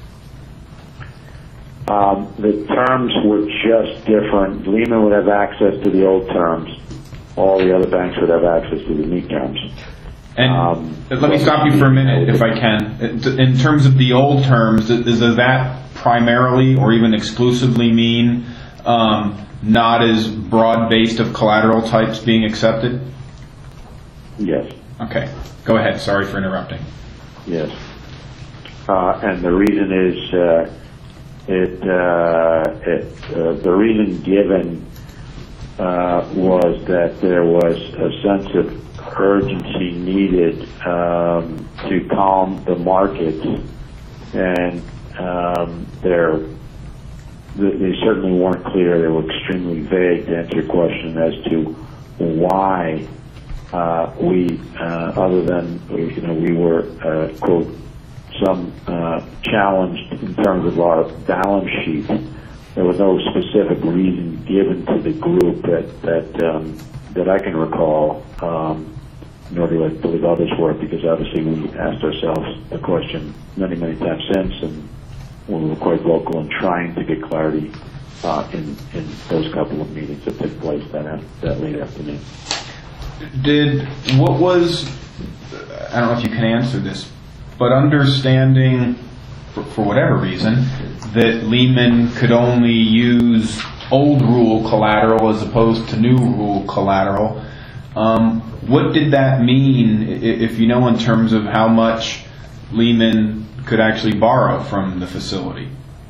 Speaker 6: Um, the terms were just different. Lehman would have access to the old terms. All the other banks would have access to the new terms.
Speaker 5: And
Speaker 6: Um,
Speaker 5: let me stop you for a minute, if I can. In terms of the old terms, does that primarily or even exclusively mean um, not as broad-based of collateral types being accepted?
Speaker 6: Yes.
Speaker 5: Okay. Go ahead. Sorry for interrupting.
Speaker 6: Yes. Uh, and the reason is, uh, it, uh, it uh, the reason given uh, was that there was a sense of urgency needed um, to calm the markets, and um, there, they certainly weren't clear. They were extremely vague, to answer your question, as to why uh, we, uh, other than, you know, we were, uh, quote, some uh, challenged in terms of our balance sheet. There was no specific reason given to the group that that um, that I can recall, um, nor do I believe others were, because obviously we asked ourselves the question many, many times since, and we were quite vocal in trying to get clarity uh, in in those couple of meetings that took place that that late afternoon.
Speaker 5: Did what was, I don't know if you can answer this, but understanding, for, for whatever reason, that Lehman could only use old rule collateral as opposed to new rule collateral, um, what did that mean, if you know, in terms of how much Lehman could actually borrow from the facility?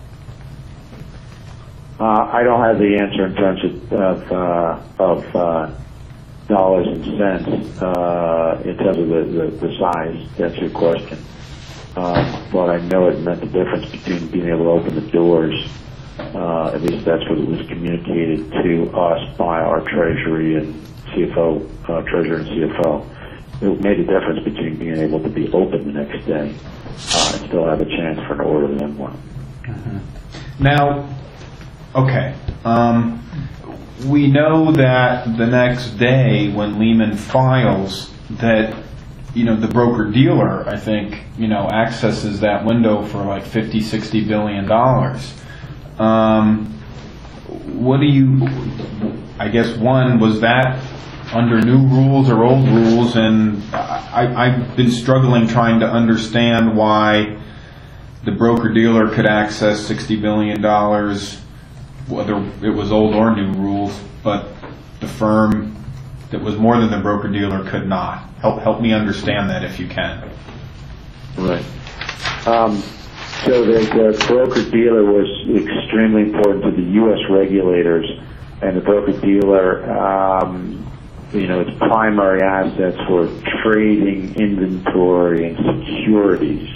Speaker 6: Uh, I don't have the answer in terms of of, uh, of uh, dollars and cents uh, in terms of the, the, the size. To answer your question. Uh, but I know it meant the difference between being able to open the doors, uh, at least that's what it was communicated to us by our Treasury and C F O, uh, Treasurer and C F O. It made a difference between being able to be open the next day uh, and still have a chance for an order of M one.
Speaker 5: Mm-hmm. Now, okay, um, we know that the next day when Lehman files that, you know, the broker-dealer, I think, you know, accesses that window for like fifty, sixty billion dollars. Um, what do you, I guess, one, was that under new rules or old rules? And I, I've been struggling trying to understand why the broker-dealer could access sixty billion dollars, whether it was old or new rules, but the firm that was more than the broker-dealer could not. Help help me understand that if you can.
Speaker 6: Right. Um, so the, the broker-dealer was extremely important to the U S regulators, and the broker-dealer, um, you know, its primary assets were trading inventory and securities.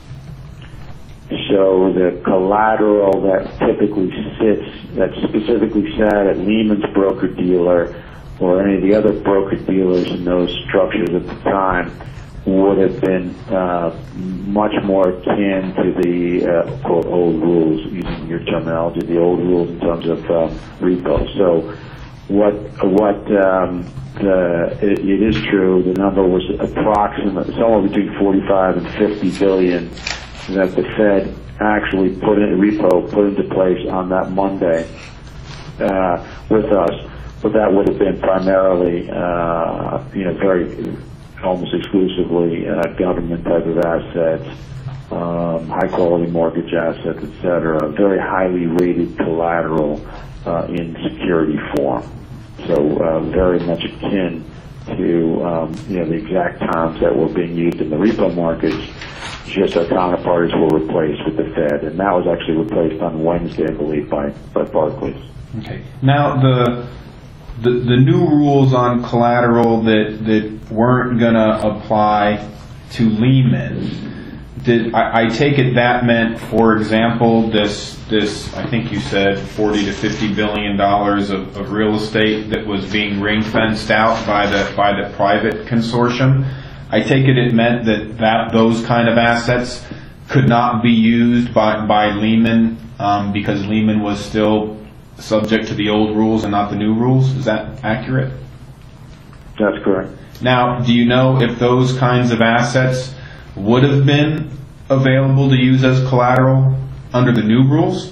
Speaker 6: So the collateral that typically sits, that specifically sat at Lehman's broker-dealer or any of the other broker-dealers in those structures at the time, would have been uh, much more akin to the uh, quote old rules, using your terminology, the old rules in terms of um, repo. So what what um, the, it, it is true, the number was approximately somewhere between forty-five and fifty billion that the Fed actually put in repo put into place on that Monday uh, with us. But that would have been primarily, uh, you know, very, almost exclusively uh, government type of assets, um, high quality mortgage assets, et cetera, very highly rated collateral uh, in security form. So uh, very much akin to, um, you know, the exact terms that were being used in the repo markets. Just our counterparties were replaced with the Fed, and that was actually replaced on Wednesday, I believe, by by Barclays.
Speaker 5: Okay. Now the The, the new rules on collateral that, that weren't going to apply to Lehman, did I, I take it that meant, for example, this this I think you said forty to fifty billion dollars of, of real estate that was being ring fenced out by the by the private consortium. I take it it meant that, that those kind of assets could not be used by by Lehman um, because Lehman was still subject to the old rules and not the new rules. Is that accurate?
Speaker 6: That's correct.
Speaker 5: Now, do you know if those kinds of assets would have been available to use as collateral under the new rules?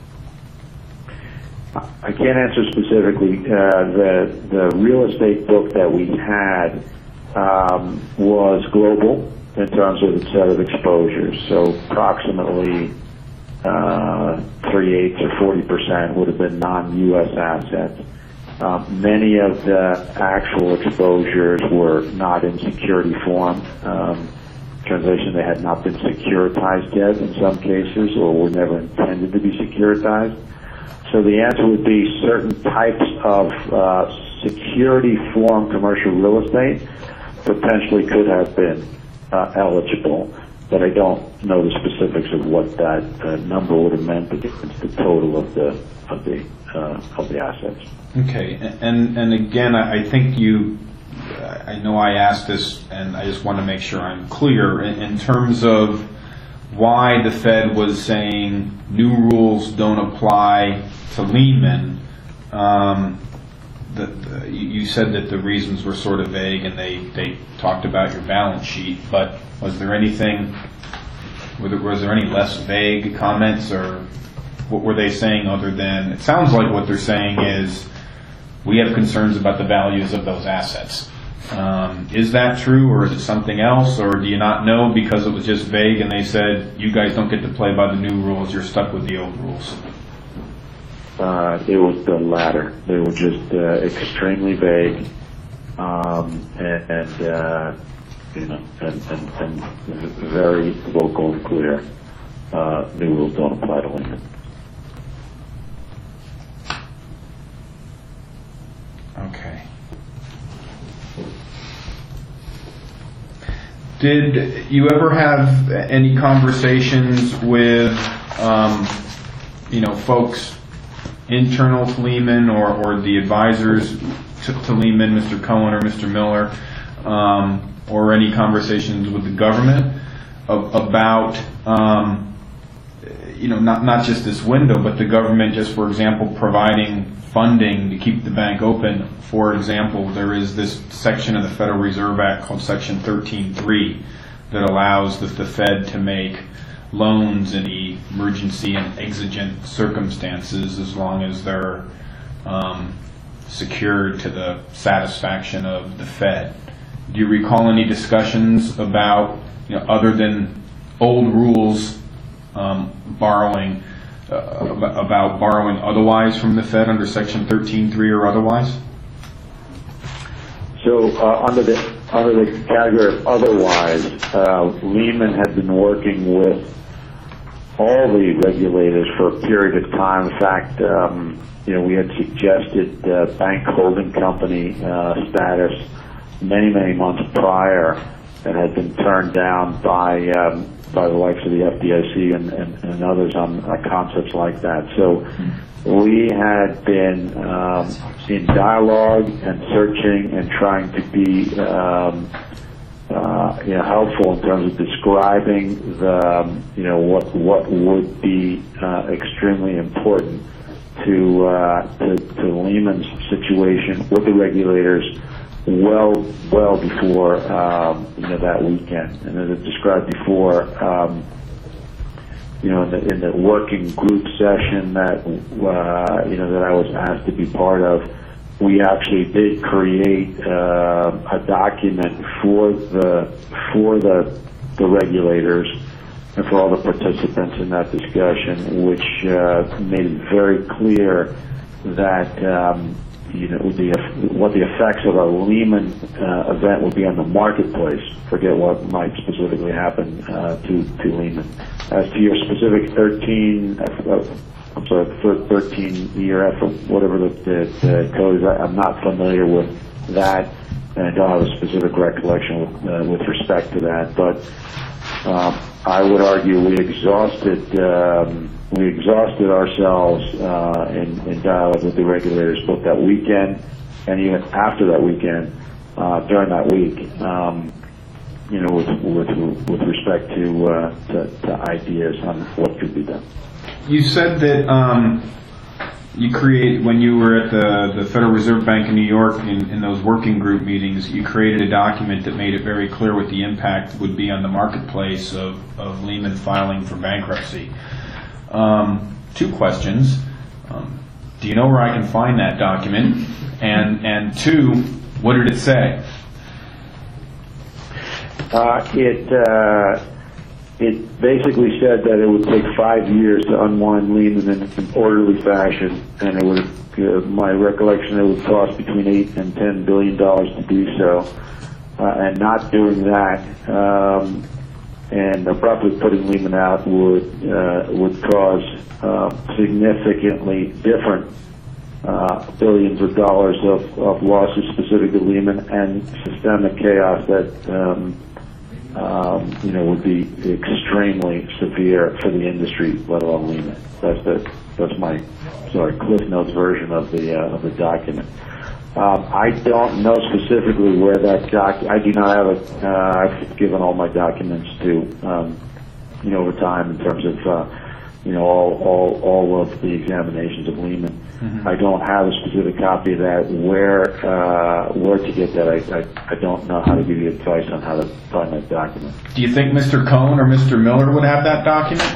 Speaker 6: I can't answer specifically. Uh, the the real estate book that we had um, was global in terms of its set of exposures. So approximately uh, three-eighths or forty percent would have been non-U S assets. Uh, many of the actual exposures were not in security form. Um, translation, they had not been securitized yet in some cases, or were never intended to be securitized. So the answer would be certain types of uh, security form commercial real estate potentially could have been uh, eligible, but I don't know the specifics of what that uh, number would have meant against the total of the of the uh, of the assets.
Speaker 5: Okay, and and again, I think you, I know I asked this, and I just want to make sure I'm clear in, in terms of why the Fed was saying new rules don't apply to Lehman. Um, the, the, you said that the reasons were sort of vague, and they, they talked about your balance sheet, but was there anything, was there, was there any less vague comments, or what were they saying other than, it sounds like what they're saying is, we have concerns about the values of those assets. Um, is that true, or is it something else, or do you not know because it was just vague and they said, you guys don't get to play by the new rules, you're stuck with the old rules?
Speaker 6: Uh, it was the latter. They were just uh, extremely vague, um, and, and uh, you know, and, and, and very vocal and clear. Uh, new rules don't apply to Lincoln.
Speaker 5: Okay. Did you ever have any conversations with, um, you know, folks internal to Lehman, or, or the advisors to, to Lehman, Mister Cohen or Mister Miller, um, or any conversations with the government of, about, um, you know, not not just this window, but the government just, for example, providing funding to keep the bank open? For example, there is this section of the Federal Reserve Act called Section thirteen three that allows the, the Fed to make loans in emergency and exigent circumstances as long as they're um, secured to the satisfaction of the Fed. Do you recall any discussions about, you know, other than old rules, um, borrowing, uh, about borrowing otherwise from the Fed under Section thirteen three or otherwise?
Speaker 6: So uh, under the under the category of otherwise, uh, Lehman had been working with all the regulators for a period of time. In fact, um, you know, we had suggested uh, bank holding company uh, status many, many months prior, and had been turned down by um, by the likes of the F D I C and, and, and others on uh, concepts like that. So we had been um, in dialogue and searching and trying to be um, uh, you know, helpful in terms of describing the um, you know what what would be uh, extremely important to, uh, to to Lehman's situation with the regulators well well before um, you know that weekend. And as I described before, um, you know, in the, in the working group session that uh, you know that I was asked to be part of, we actually did create uh, a document for the for the the regulators and for all the participants in that discussion, which uh, made it very clear that um, you know the what the effects of a Lehman uh, event would be on the marketplace. Forget what might specifically happen uh, to to Lehman. As to your specific thirteen, uh, I'm sorry, thirteen year effort, whatever the, the, the code is, I, I'm not familiar with that, and I don't have a specific recollection with, uh, with respect to that. But um, I would argue we exhausted um, we exhausted ourselves uh, in, in dialogue with the regulators both that weekend and even after that weekend uh, during that week. Um, you know, with with with respect to, uh, to to ideas on what could be done.
Speaker 5: You said that um, you create when you were at the, the Federal Reserve Bank of New York in, in those working group meetings, you created a document that made it very clear what the impact would be on the marketplace of, of Lehman filing for bankruptcy. Um, two questions. Um, do you know where I can find that document? And and two, what did it say?
Speaker 6: Uh, it uh, it basically said that it would take five years to unwind Lehman in an orderly fashion, and it would, uh, my recollection, it would cost between eight and ten billion dollars to do so. Uh, and not doing that, um, and abruptly putting Lehman out would uh, would cause uh, significantly different uh, billions of dollars of, of losses specific to Lehman and systemic chaos that. Um, Um, you know, would be extremely severe for the industry, let alone Lehman. That's the that's my sorry Cliff Notes version of the uh, of the document. Um, I don't know specifically where that doc. I do not have a. Uh, I've given all my documents to um, you know over time in terms of uh, you know all all all of the examinations of Lehman. Mm-hmm. I don't have a specific copy of that. Where uh, where to get that? I, I I don't know how to give you advice on how to find that document.
Speaker 5: Do you think Mister Cohen or Mister Miller would have that document?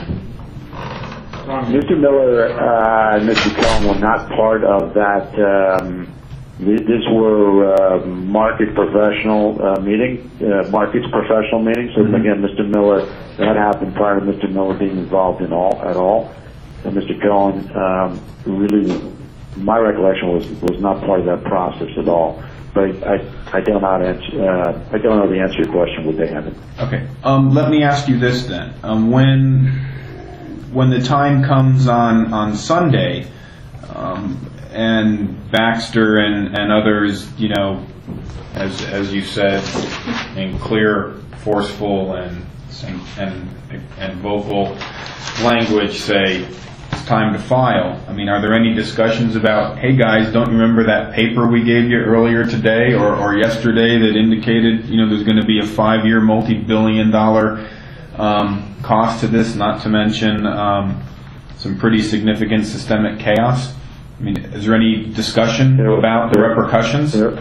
Speaker 6: Mister Miller uh, and Mister Cohen were not part of that. Um, This were uh, market professional uh, meeting, uh, markets professional meetings. So mm-hmm. again, Mister Miller, that happened prior to Mister Miller being involved in all at all. And Mister Cohen, um, really, my recollection was was not part of that process at all. But I I don't know answer, uh, I don't know the answer to your question. Would they have it?
Speaker 5: Okay. Um, let me ask you this then: um, when when the time comes on on Sunday. Um, And Baxter and, and others, you know, as as you said, in clear, forceful, and and and vocal language, say it's time to file. I mean, are there any discussions about, hey guys, don't you remember that paper we gave you earlier today or, or yesterday that indicated, you know, there's going to be a five-year, multi-billion dollar um, cost to this, not to mention um, some pretty significant systemic chaos? I mean, is there any discussion there, about the there, repercussions?
Speaker 6: There,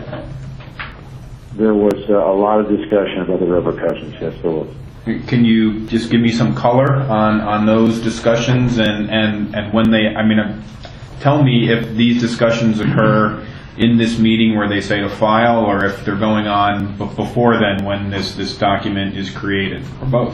Speaker 6: there was uh, a lot of discussion about the repercussions, yes, there was.
Speaker 5: Can you just give me some color on, on those discussions and, and, and when they, I mean, uh, tell me if these discussions occur in this meeting where they say to file or if they're going on b- before then when this, this document is created, or both?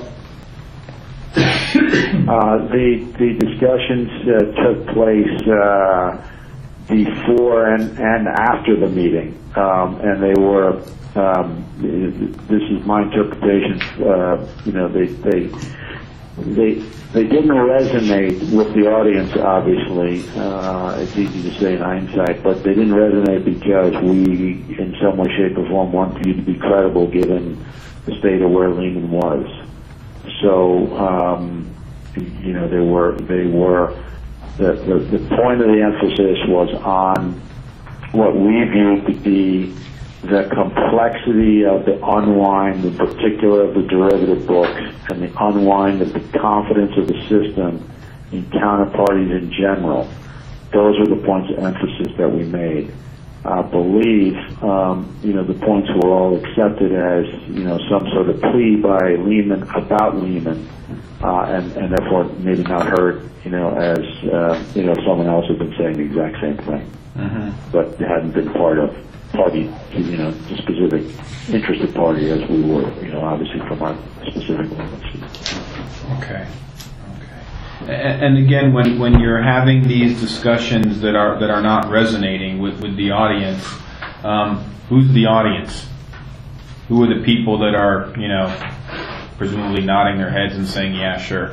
Speaker 6: Uh, the the discussions uh, took place uh, before and, and after the meeting, um, and they were. Um, this is my interpretation. Uh, you know, they they they they didn't resonate with the audience. Obviously, uh, it's easy to say in hindsight, but they didn't resonate because we, in some way, shape, or form, wanted you to be credible given the state of where Lehman was. So. Um, You know, they were, they were, the, the, the point of the emphasis was on what we viewed to be the complexity of the unwind, in particular of the derivative books, and the unwind of the confidence of the system in counterparties in general. Those are the points of emphasis that we made. I believe, um, you know, the points were all accepted as, you know, some sort of plea by Lehman about Lehman. Uh, and, and therefore maybe not heard, you know, as, uh, you know, someone else has been saying the exact same thing. Mm-hmm. But hadn't been part of party, you know, the specific interested party as we were, you know, obviously from our specific limits.
Speaker 5: Okay. Okay. And, and again, when, when you're having these discussions that are, that are not resonating with, with the audience, um, who's the audience? Who are the people that are, you know, presumably nodding their heads and saying, yeah, sure?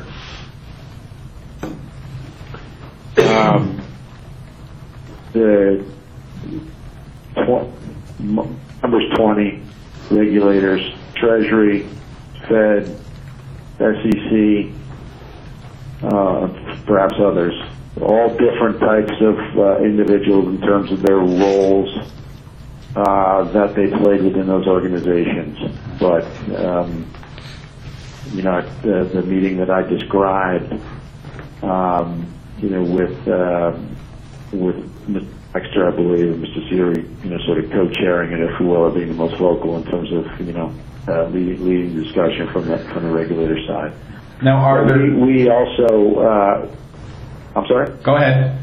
Speaker 6: Um, the tw- numbers twenty, regulators, Treasury, Fed, S E C, uh, perhaps others, all different types of uh, individuals in terms of their roles uh, that they played within those organizations. But, um, you know, the, the meeting that I described, um, you know, with uh, with Mister Baxter, I believe, and Mister Siri, you know, sort of co-chairing it, if you will, or being the most vocal in terms of, you know, uh, lead, leading discussion from the from the regulator side.
Speaker 5: Now, are there...
Speaker 6: We, we also, uh, I'm sorry?
Speaker 5: Go ahead.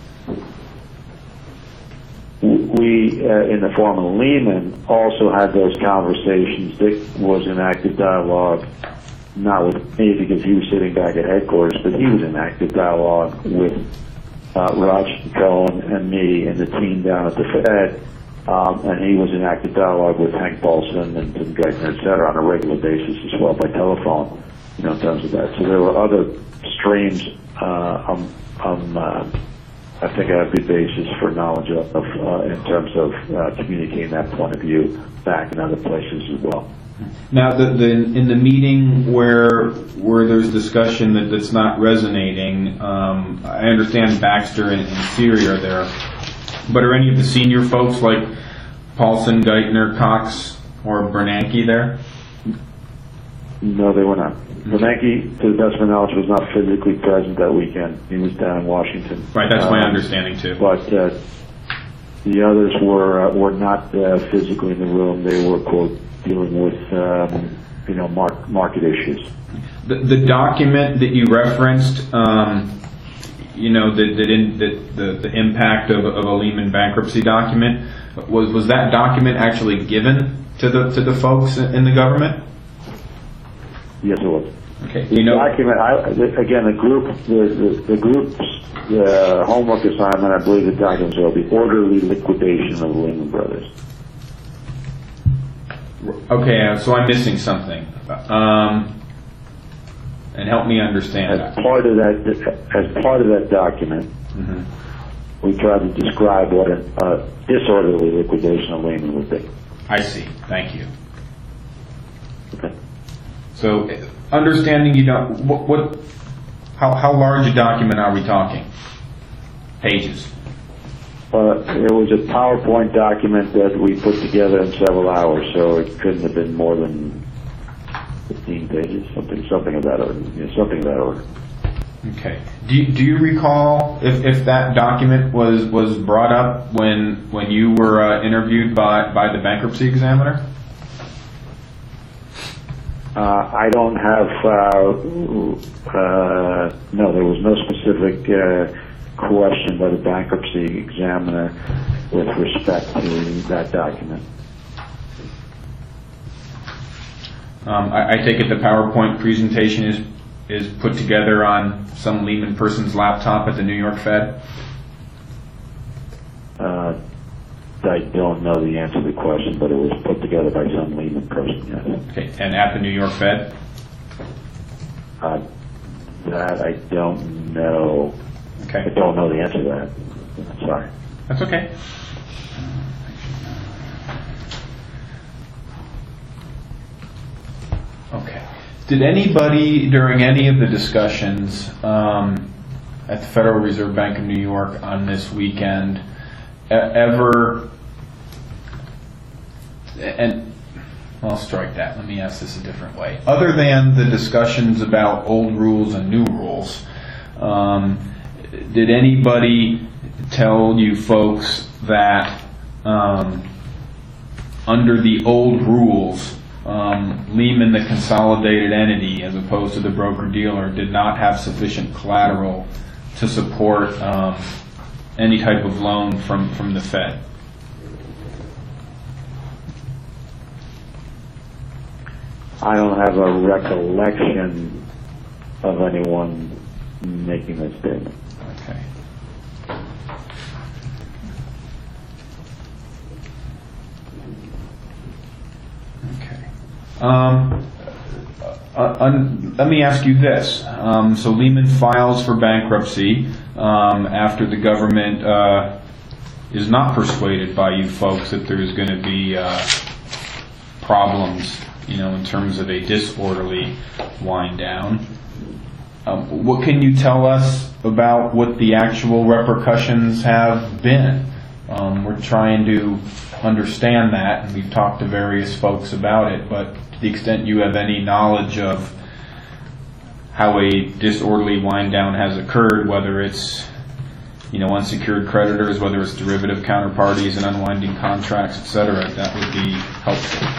Speaker 6: We, uh, in the form of Lehman, also had those conversations. Dick was in active dialogue, not with me because he was sitting back at headquarters, but he was in active dialogue with uh, Raj Cohen and me and the team down at the Fed, um, and he was in active dialogue with Hank Paulson and Tim Geithner, et cetera, on a regular basis as well by telephone, you know, in terms of that. So there were other streams. Uh, um, um, uh, I think I have good basis for knowledge of, of uh, in terms of uh, communicating that point of view back in other places as well.
Speaker 5: Now, the, the, in the meeting where where there's discussion that, that's not resonating, um, I understand Baxter and, and Siri are there, but are any of the senior folks like Paulson, Geithner, Cox, or Bernanke there?
Speaker 6: No, they were not. Bernanke, to the best of my knowledge, was not physically present that weekend. He was down in Washington.
Speaker 5: Right, that's my
Speaker 6: um,
Speaker 5: understanding too.
Speaker 6: But uh, the others were uh, were not uh, physically in the room. They were, quote, dealing with um, you know mark, market issues.
Speaker 5: The, the document that you referenced, um, you know, that that in, that the the impact of, of a Lehman bankruptcy document, was was that document actually given to the to the folks in the government?
Speaker 6: Yes, it was.
Speaker 5: Okay.
Speaker 6: The
Speaker 5: You know,
Speaker 6: document, I, again, the group, the, the, the group's uh, homework assignment, I believe the documents are the orderly liquidation of Lehman Brothers.
Speaker 5: okay, so I'm missing something. Um, and help me understand
Speaker 6: As
Speaker 5: that.
Speaker 6: part of that, as part of that document,
Speaker 5: Mhm.
Speaker 6: we tried to describe what a uh, disorderly liquidation of Lehman would be.
Speaker 5: I see. Thank you.
Speaker 6: Okay.
Speaker 5: So, uh, understanding you don't, what, what how, how large a document are we talking? Pages.
Speaker 6: Uh, it was a PowerPoint document that we put together in several hours, so it couldn't have been more than fifteen pages, something, something of that order. You know, something of that order.
Speaker 5: Okay. Do you, do you recall if, if that document was, was brought up when when you were uh, interviewed by, by the bankruptcy examiner?
Speaker 6: Uh, I don't have, uh, uh, no, there was no specific uh, question by the bankruptcy examiner with respect to that document.
Speaker 5: Um, I, I take it the PowerPoint presentation is is put together on some Lehman person's laptop at the New York Fed?
Speaker 6: Uh, I don't know the answer to the question, but it was put together by some Lehman person, yes.
Speaker 5: Okay, and at the New York Fed?
Speaker 6: Uh, that I don't know.
Speaker 5: Okay.
Speaker 6: I don't know the answer to that. I'm sorry.
Speaker 5: That's okay. Okay. Did anybody, during any of the discussions um, at the Federal Reserve Bank of New York on this weekend, e- ever, and I'll strike that, let me ask this a different way. Other than the discussions about old rules and new rules, um, did anybody tell you folks that um, under the old rules, um, Lehman, the consolidated entity, as opposed to the broker-dealer, did not have sufficient collateral to support um, any type of loan from, from the Fed?
Speaker 6: I don't have a recollection of anyone making that statement.
Speaker 5: Okay. Okay. Um, uh, un, let me ask you this. Um, so Lehman files for bankruptcy um, after the government uh, is not persuaded by you folks that there's going to be uh, problems you know, in terms of a disorderly wind down. Um, what can you tell us about what the actual repercussions have been? Um, we're trying to understand that, and we've talked to various folks about it, but to the extent you have any knowledge of how a disorderly wind down has occurred, whether it's, you know, unsecured creditors, whether it's derivative counterparties and unwinding contracts, et cetera, that would be helpful.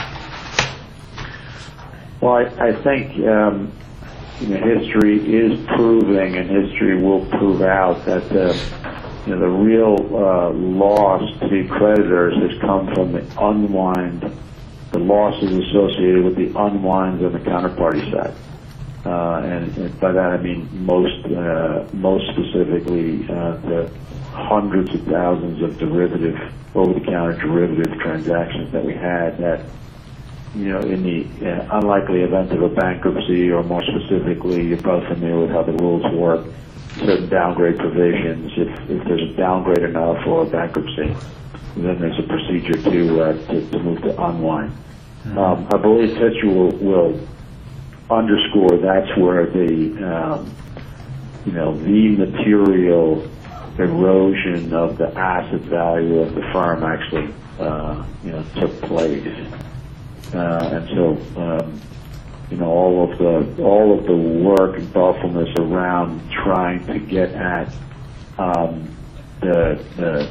Speaker 6: Well, I, I think um, you know, history is proving, and history will prove out that the, you know, the real uh, loss to creditors has come from the unwind, the losses associated with the unwinds on the counterparty side. Uh, and, and by that I mean most, uh, most specifically uh, the hundreds of thousands of derivative, over-the-counter derivative transactions that we had that, you know, in the uh, unlikely event of a bankruptcy, or more specifically, you're both familiar with how the rules work, certain downgrade provisions. If, if there's a downgrade enough or a bankruptcy, then there's a procedure to uh, to, to move to unwind. Mm-hmm. Um, I believe history will, will underscore that's where the um, you know the material erosion of the asset value of the firm actually uh, you know took place. Uh, and so, um, you know, all of the all of the work and thoughtfulness around trying to get at um, the, the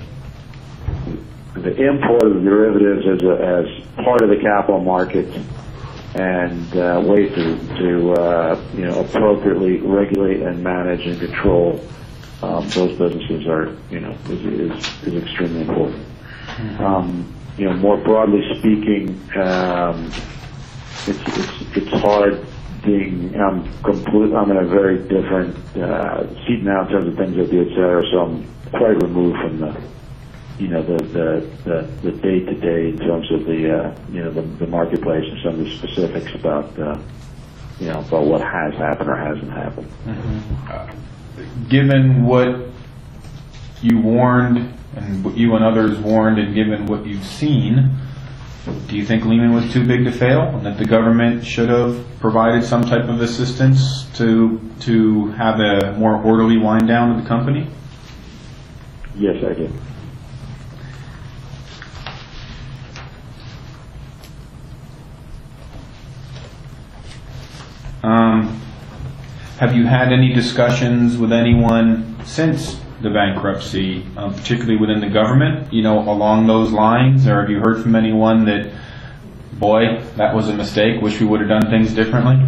Speaker 6: the import of the derivatives as a, as part of the capital markets, and uh, ways to to uh, you know appropriately regulate and manage and control um, those businesses are you know is is, is extremely important. Mm-hmm. Um, You know, more broadly speaking, um, it's, it's it's hard being. I'm complete. I'm in a very different uh, seat now in terms of things I do, et cetera. So I'm quite removed from the, you know, the the the, the day to day in terms of the uh, you know the, the marketplace and some of the specifics about uh, you know about what has happened or hasn't happened.
Speaker 5: Mm-hmm. Uh, given what you warned, and what you and others warned, and given what you've seen, do you think Lehman was too big to fail, and that the government should have provided some type of assistance to to have a more orderly wind down of the company?
Speaker 6: Yes, I do.
Speaker 5: Um, have you had any discussions with anyone since the bankruptcy, um, particularly within the government, you know, along those lines? Or have you heard from anyone that, boy, that was a mistake, wish we would have done things differently?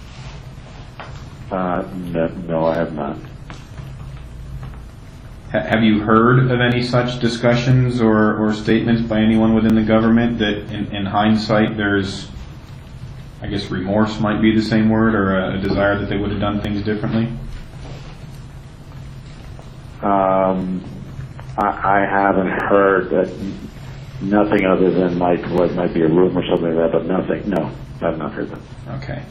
Speaker 6: Uh, no, no, I have not.
Speaker 5: Ha- have you heard of any such discussions or, or statements by anyone within the government that in, in hindsight there's, I guess remorse might be the same word, or a, a desire that they would have done things differently? Um,
Speaker 6: I, I haven't heard that. Nothing other than like what might be a rumor or something like that, but nothing. No, I've not heard that.
Speaker 5: Okay.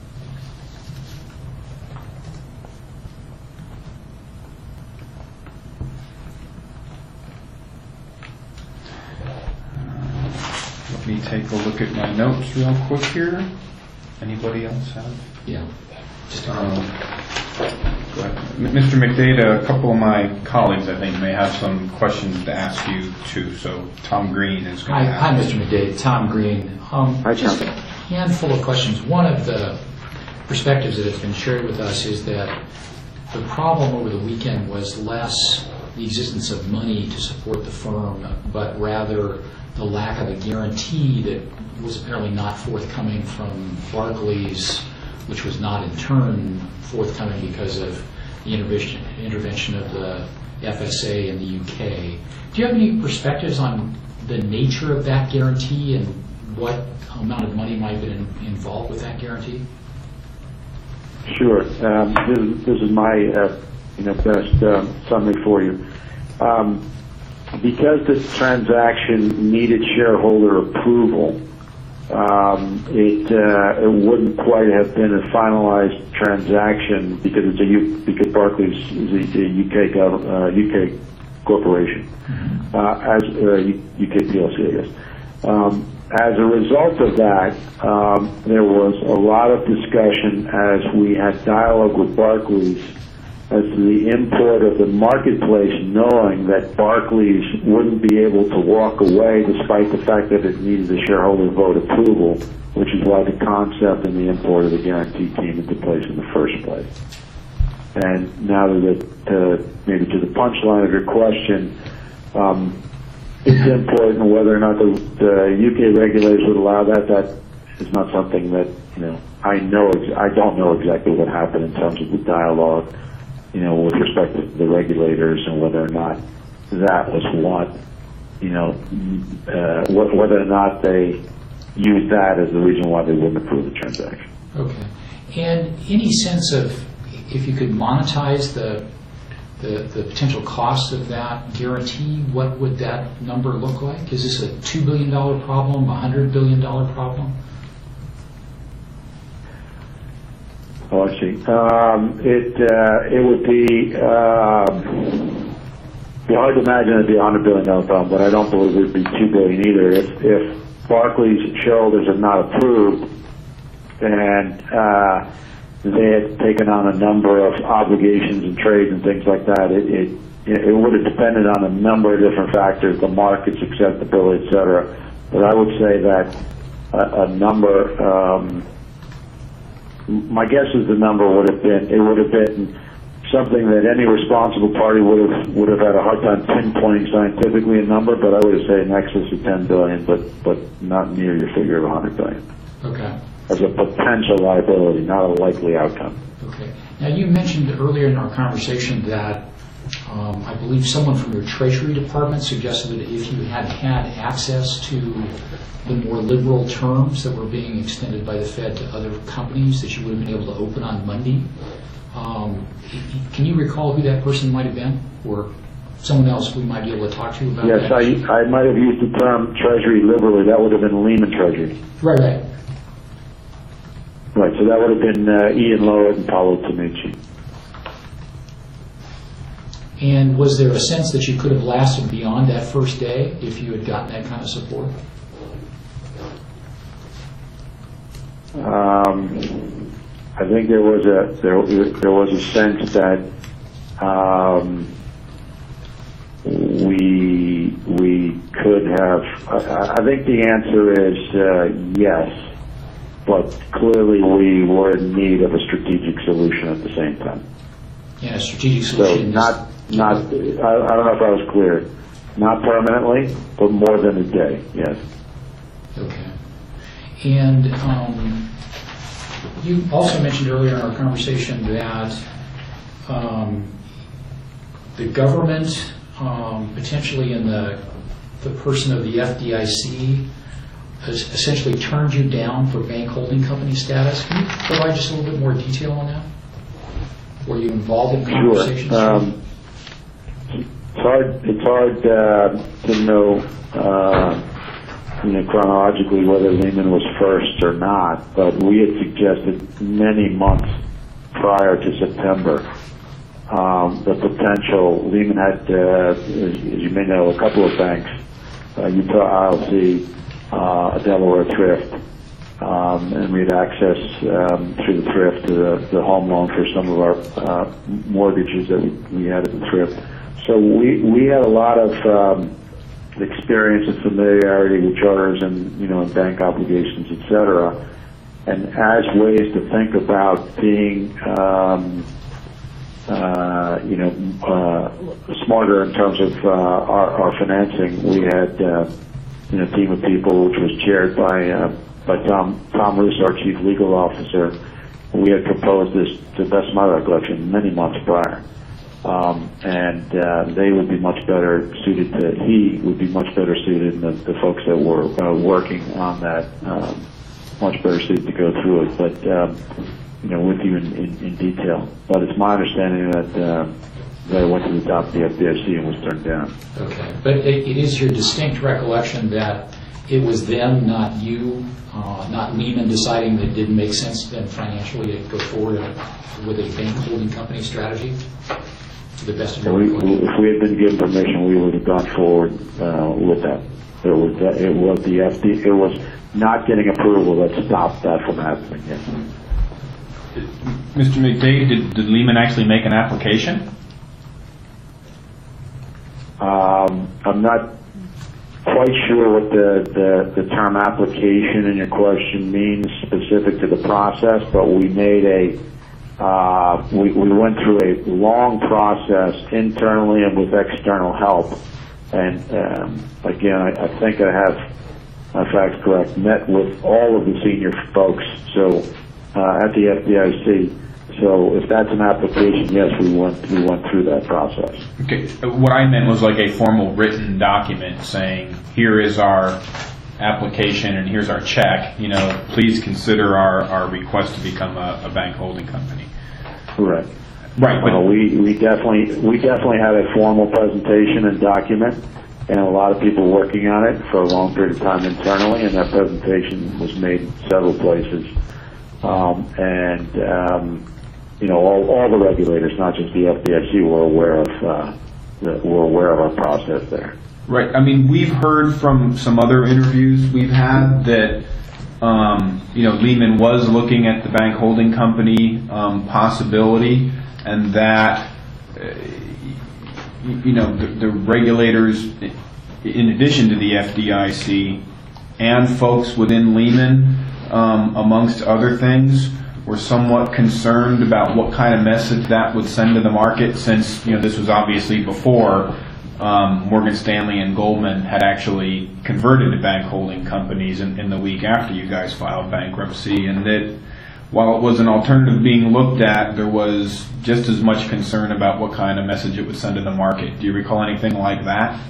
Speaker 5: Uh, let me take a look at my notes real quick here. Anybody else have?
Speaker 7: Yeah. Just a
Speaker 5: Um, Go ahead. M- Mister McDade, a couple of my colleagues, I think, may have some questions to ask you, too. So Tom Green is going
Speaker 7: Hi,
Speaker 5: to
Speaker 7: hi,
Speaker 5: ask.
Speaker 7: Mister McDade. Tom Green. Um,
Speaker 6: Hi,
Speaker 7: just
Speaker 6: Tom.
Speaker 7: a handful of questions. One of the perspectives that has been shared with us is that the problem over the weekend was less the existence of money to support the firm, but rather the lack of a guarantee that was apparently not forthcoming from Barclays, which was not in turn forthcoming because of the intervention, intervention of the F S A in the U K. Do you have any perspectives on the nature of that guarantee and what amount of money might have been involved with that guarantee?
Speaker 6: Sure. Um, this, this is my uh, you know best um, summary for you. Um, because this transaction needed shareholder approval, Um, it uh, it wouldn't quite have been a finalized transaction because it's a U, because Barclays is a, a U K gov, uh, U K corporation, mm-hmm. uh, as uh, U K P L C, I guess. Um, as a result of that, um, there was a lot of discussion as we had dialogue with Barclays as to the import of the marketplace, knowing that Barclays wouldn't be able to walk away despite the fact that it needed a shareholder vote approval, which is why the concept and the import of the guarantee came into place in the first place. And now that, uh, maybe to the punchline of your question, um, it's important whether or not the, the U K regulators would allow that. That is not something that, you know, I know, ex- I don't know exactly what happened in terms of the dialogue, you know, with respect to the regulators and whether or not that was what, you know, uh, wh- whether or not they used that as the reason why they wouldn't approve the transaction.
Speaker 7: Okay. And any sense of if you could monetize the, the the potential cost of that guarantee, what would that number look like? Is this a two billion dollars problem, a one hundred billion dollars problem?
Speaker 6: Oh, I see. Um, it uh, it would be um, be hard to imagine it'd be a hundred billion dollar problem, but I don't believe it'd be two billion either. If if Barclays shareholders are not approved, and uh, they had taken on a number of obligations and trades and things like that, it it, it would have depended on a number of different factors, the market's acceptability, et cetera. But I would say that a, a number. Um, My guess is the number would have been, it would have been something that any responsible party would have would have had a hard time pinpointing scientifically a number, but I would have said in excess of ten billion, but but not near your figure of one hundred billion.
Speaker 7: Okay.
Speaker 6: As a potential liability, not a likely outcome.
Speaker 7: Okay. Now you mentioned earlier in our conversation that um, I believe someone from your Treasury Department suggested that if you had had access to the more liberal terms that were being extended by the Fed to other companies, that you would have been able to open on Monday. Um, can you recall who that person might have been, or someone else we might be able to talk to about
Speaker 6: yes,
Speaker 7: that?
Speaker 6: Yes, I, I might have used the term Treasury liberally. That would have been Lehman Treasury.
Speaker 7: Right, right.
Speaker 6: Right, so that would have been uh, Ian Lowett and Paolo Tonucci.
Speaker 7: And was there a sense that you could have lasted beyond that first day if you had gotten that kind of support?
Speaker 6: Um, I think there was a there there was a sense that um, we we could have. I, I think the answer is uh, yes, but clearly we were in need of a strategic solution at the same time.
Speaker 7: Yeah, a strategic
Speaker 6: So
Speaker 7: solution.
Speaker 6: not not. I, I don't know if I was clear. Not permanently, but more than a day. Yes.
Speaker 7: Okay. And um, you also mentioned earlier in our conversation that um, the government, um, potentially in the the person of the F D I C, has essentially turned you down for bank holding company status. Can you provide just a little bit more detail on that? Were you involved in conversations?
Speaker 6: Sure. Um, it's hard. It's hard uh, to know. Uh, You know, chronologically whether Lehman was first or not, but we had suggested many months prior to September um, the potential. Lehman had, uh, as, as you may know, a couple of banks, uh, Utah I L C, uh, Delaware Thrift, um, and we had access um, through the Thrift to the, the home loan for some of our uh, mortgages that we, we had at the Thrift. So we, we had a lot of um, experience and familiarity with charters and, you know, and bank obligations, et cetera. And as ways to think about being, um, uh, you know, uh, smarter in terms of uh, our, our financing, we had, uh, you know, a team of people which was chaired by uh, by Tom Tom Roos, our chief legal officer. We had proposed this, to the best of my recollection, many months prior. Um, and uh, they would be much better suited to, he would be much better suited, and the, the folks that were uh, working on that, um, much better suited to go through it, but, um, you know, with you in, in, in detail. But it's my understanding that uh, they went to the top of the F D I C and was turned down.
Speaker 7: Okay, but it, it is your distinct recollection that it was them, not you, uh, not Lehman, deciding that it didn't make sense then financially to go forward with a bank holding company strategy? to the best of
Speaker 6: So
Speaker 7: your
Speaker 6: we,
Speaker 7: recollection?
Speaker 6: if we had been given permission, we would have gone forward uh, with that. It was uh, it was the F D. It was not getting approval that stopped that from happening. Yes.
Speaker 5: Mister McDade, did, did Lehman actually make an application?
Speaker 6: Um, I'm not quite sure what the, the, the term application in your question means specific to the process, but we made a uh, we, we went through a long process internally and with external help. And um, again, I, I think I have my facts correct. Met with all of the senior folks. So uh, at the F D I C. So if that's an application, yes, we went we went through that process.
Speaker 5: Okay. What I meant was like a formal written document saying, here is our application and here's our check. You know, please consider our, our request to become a, a bank holding company.
Speaker 6: Correct.
Speaker 5: Right. But
Speaker 6: Uh, we we definitely we definitely had a formal presentation and document, and a lot of people working on it for a long period of time internally, and that presentation was made in several places. Um, and um, you know, all, all the regulators, not just the F D I C, were aware of uh, the, were aware of our process there.
Speaker 5: Right. I mean, we've heard from some other interviews we've had that, um, you know, Lehman was looking at the bank holding company um, possibility, and that, uh, you know, the, the regulators, in addition to the F D I C, and folks within Lehman, um, amongst other things, were somewhat concerned about what kind of message that would send to the market, since, you know, this was obviously before um, Morgan Stanley and Goldman had actually converted to bank holding companies in, in the week after you guys filed bankruptcy, and that while it was an alternative being looked at, there was just as much concern about what kind of message it would send to the market. Do you recall anything like that?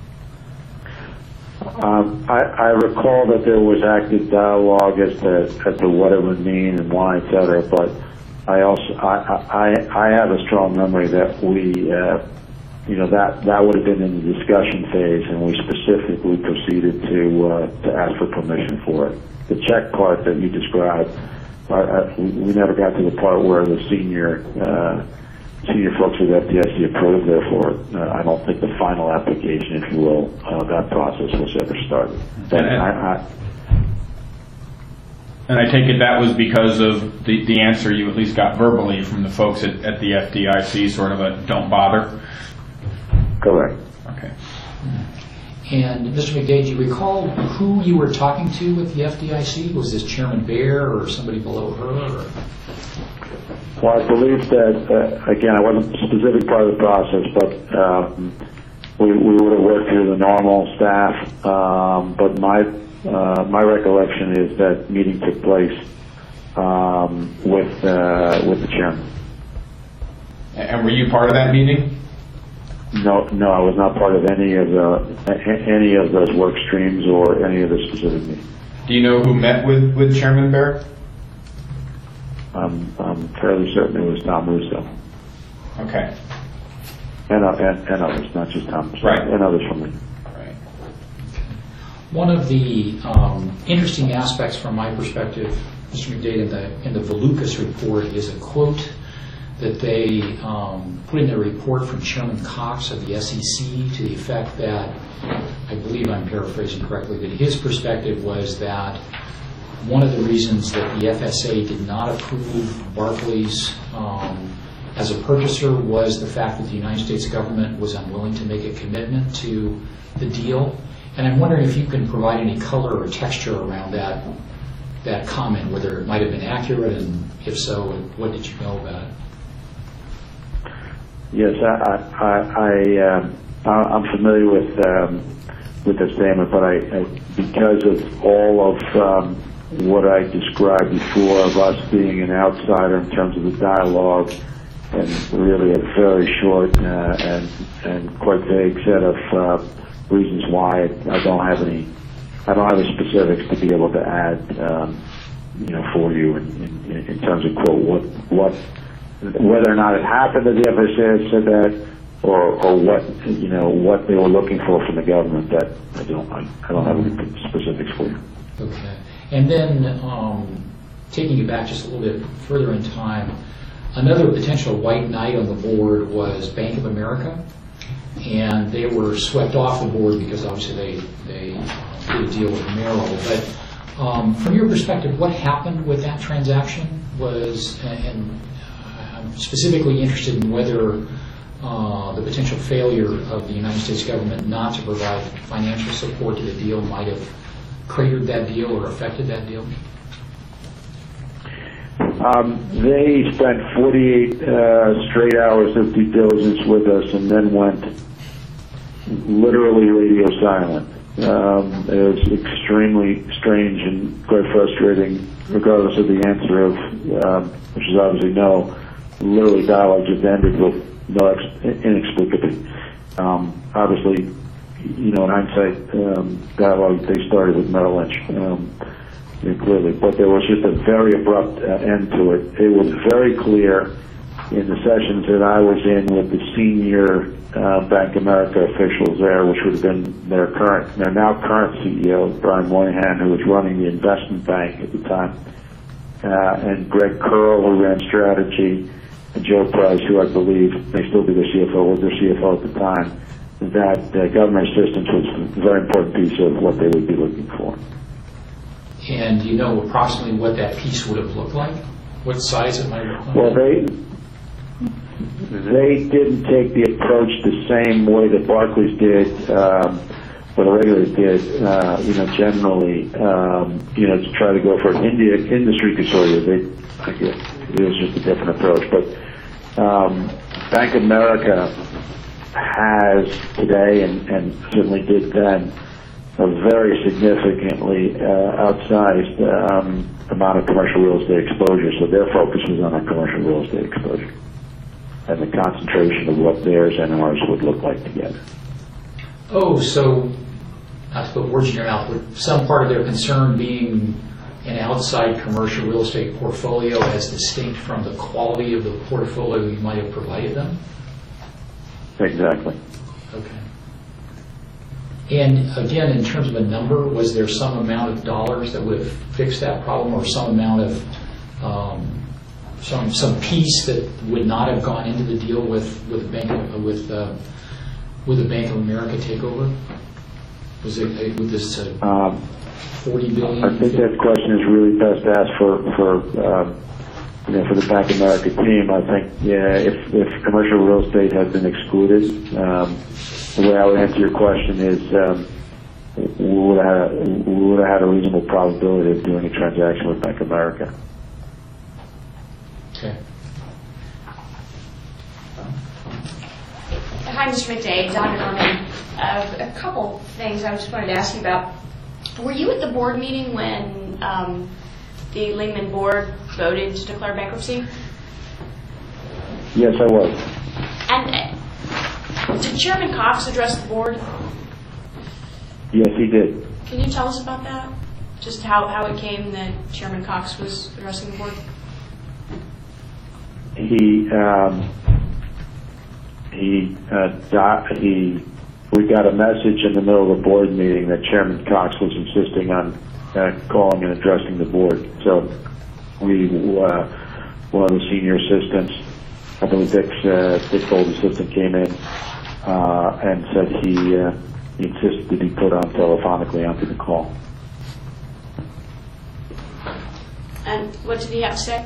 Speaker 6: Um, I, I recall that there was active dialogue as to as to what it would mean and why, et cetera. But I also I I, I have a strong memory that we uh, you know that that would have been in the discussion phase, and we specifically proceeded to uh, to ask for permission for it. The check part that you described, I, I, we never got to the part where the senior. Uh, Senior folks at F D I C approved, therefore, uh, I don't think the final application, if you will, uh, that process was ever started. And
Speaker 5: And-
Speaker 6: I, I,
Speaker 5: And I take it that was because of the, the answer you at least got verbally from the folks at, at the F D I C, sort of a don't bother?
Speaker 6: correct.
Speaker 5: Okay.
Speaker 7: And Mister McDade, do you recall who you were talking to with the F D I C? Was this Chairman Baer or somebody below her? Or?
Speaker 6: Well, I believe that, uh, again, I wasn't a specific part of the process, but um, we, we would have worked through the normal staff. Um, but my uh, my recollection is that meeting took place um, with uh, with the chairman.
Speaker 5: And were you part of that meeting?
Speaker 6: No, no, I was not part of any of the a- any of those work streams or any of the specific meetings.
Speaker 5: Do you know who met with, with Chairman Baer?
Speaker 6: I'm, I'm fairly certain it was Tom Russo.
Speaker 5: Okay.
Speaker 6: And, uh, and, and others, not just Tom Russo,
Speaker 5: Right.
Speaker 6: and others from me.
Speaker 5: Right.
Speaker 7: One of the um, interesting aspects from my perspective, Mister McDade, in the, in the Volucas report is a quote that they um, put in their report from Chairman Cox of the S E C to the effect that, I believe I'm paraphrasing correctly, that his perspective was that one of the reasons that the F S A did not approve Barclays um, as a purchaser was the fact that the United States government was unwilling to make a commitment to the deal. And I'm wondering if you can provide any color or texture around that that comment, whether it might have been accurate, and if so, what did you know about it?
Speaker 6: Yes, I, I, I, um, I- I'm familiar with um, with the statement, but I, I because of all of um, what I described before of us being an outsider in terms of the dialogue, and really a very short uh, and and quite vague set of uh, reasons why I don't have any, I don't have the specifics to be able to add, um, you know, for you in, in, in terms of quote what what. Whether or not it happened that the F S A had said that, or or what you know what they were looking for from the government, that I don't I, I don't have any specifics for you.
Speaker 7: Okay. And then um, taking it back just a little bit further in time, Another potential white knight on the board was Bank of America, and they were swept off the board because obviously they, they did a deal with Merrill. But um, from your perspective, what happened with that transaction was, and I'm specifically interested in whether uh, the potential failure of the United States government not to provide financial support to the deal might have cratered that deal or affected that deal.
Speaker 6: Um, they spent forty-eight uh, straight hours of due diligence with us and then went literally radio silent. Um, it was extremely strange and quite frustrating, regardless of the answer of, um, which is obviously no. Literally dialogue just ended with no ex- inexplicably. Um, obviously, you know, in hindsight, um, dialogue they started with Merrill Lynch. Um, Clearly, but there was just a very abrupt uh, end to it. It was very clear in the sessions that I was in with the senior uh, Bank of America officials there, which would have been their current, their now current C E O, Brian Moynihan, who was running the investment bank at the time, uh, and Greg Curl, who ran strategy, and Joe Price, who I believe may still be the C F O, was their C F O at the time. That uh, government assistance was a very important piece of what they would be looking for.
Speaker 7: And do you know approximately what that piece would have looked like? What size it might look like?
Speaker 6: Well, they they didn't take the approach the same way that Barclays did, um, or the regulators did. Uh, you know, generally, um, you know, to try to go for an India industry consortium. They, I guess, it was just a different approach. But um, Bank of America has today, and, and certainly did then, a very significantly uh, outsized um, amount of commercial real estate exposure. So their focus was on our commercial real estate exposure and the concentration of what theirs and ours would look like together.
Speaker 7: Oh, so, not to put words in your mouth, but some part of their concern being an outside commercial real estate portfolio as distinct from the quality of the portfolio you might have provided them?
Speaker 6: Exactly.
Speaker 7: Okay. And again, in terms of a number, was there some amount of dollars that would have fixed that problem, or some amount of um, some some piece that would not have gone into the deal with with Bank of, with uh, with the Bank of America takeover? Was it uh, with this uh,
Speaker 6: um,
Speaker 7: forty billion?
Speaker 6: I think that question is really best asked for for um, you know for the Bank of America team. I think yeah, if if commercial real estate had been excluded. Um, The way I would answer your question is, um, we would have, we would have had a reasonable probability of doing a transaction with Bank of America.
Speaker 7: Okay.
Speaker 8: Hi, Mister McDade, Doctor Norman. Uh, a couple things I just wanted to ask you about. Were you at the board meeting when um, the Lehman board voted to declare bankruptcy?
Speaker 6: Yes, I was.
Speaker 8: And uh, did Chairman Cox address the board?
Speaker 6: Yes, he did.
Speaker 8: Can you tell us about that? Just how, how it came that Chairman Cox was addressing the board?
Speaker 6: He, um, he, uh, doc, he, we got a message in the middle of the board meeting that Chairman Cox was insisting on uh, calling and addressing the board. So we, uh, one of the senior assistants, I believe Dick's, uh, Dick's old assistant came in uh, and said he, uh, he insisted to be put on telephonically onto the call.
Speaker 8: And what did he have to say?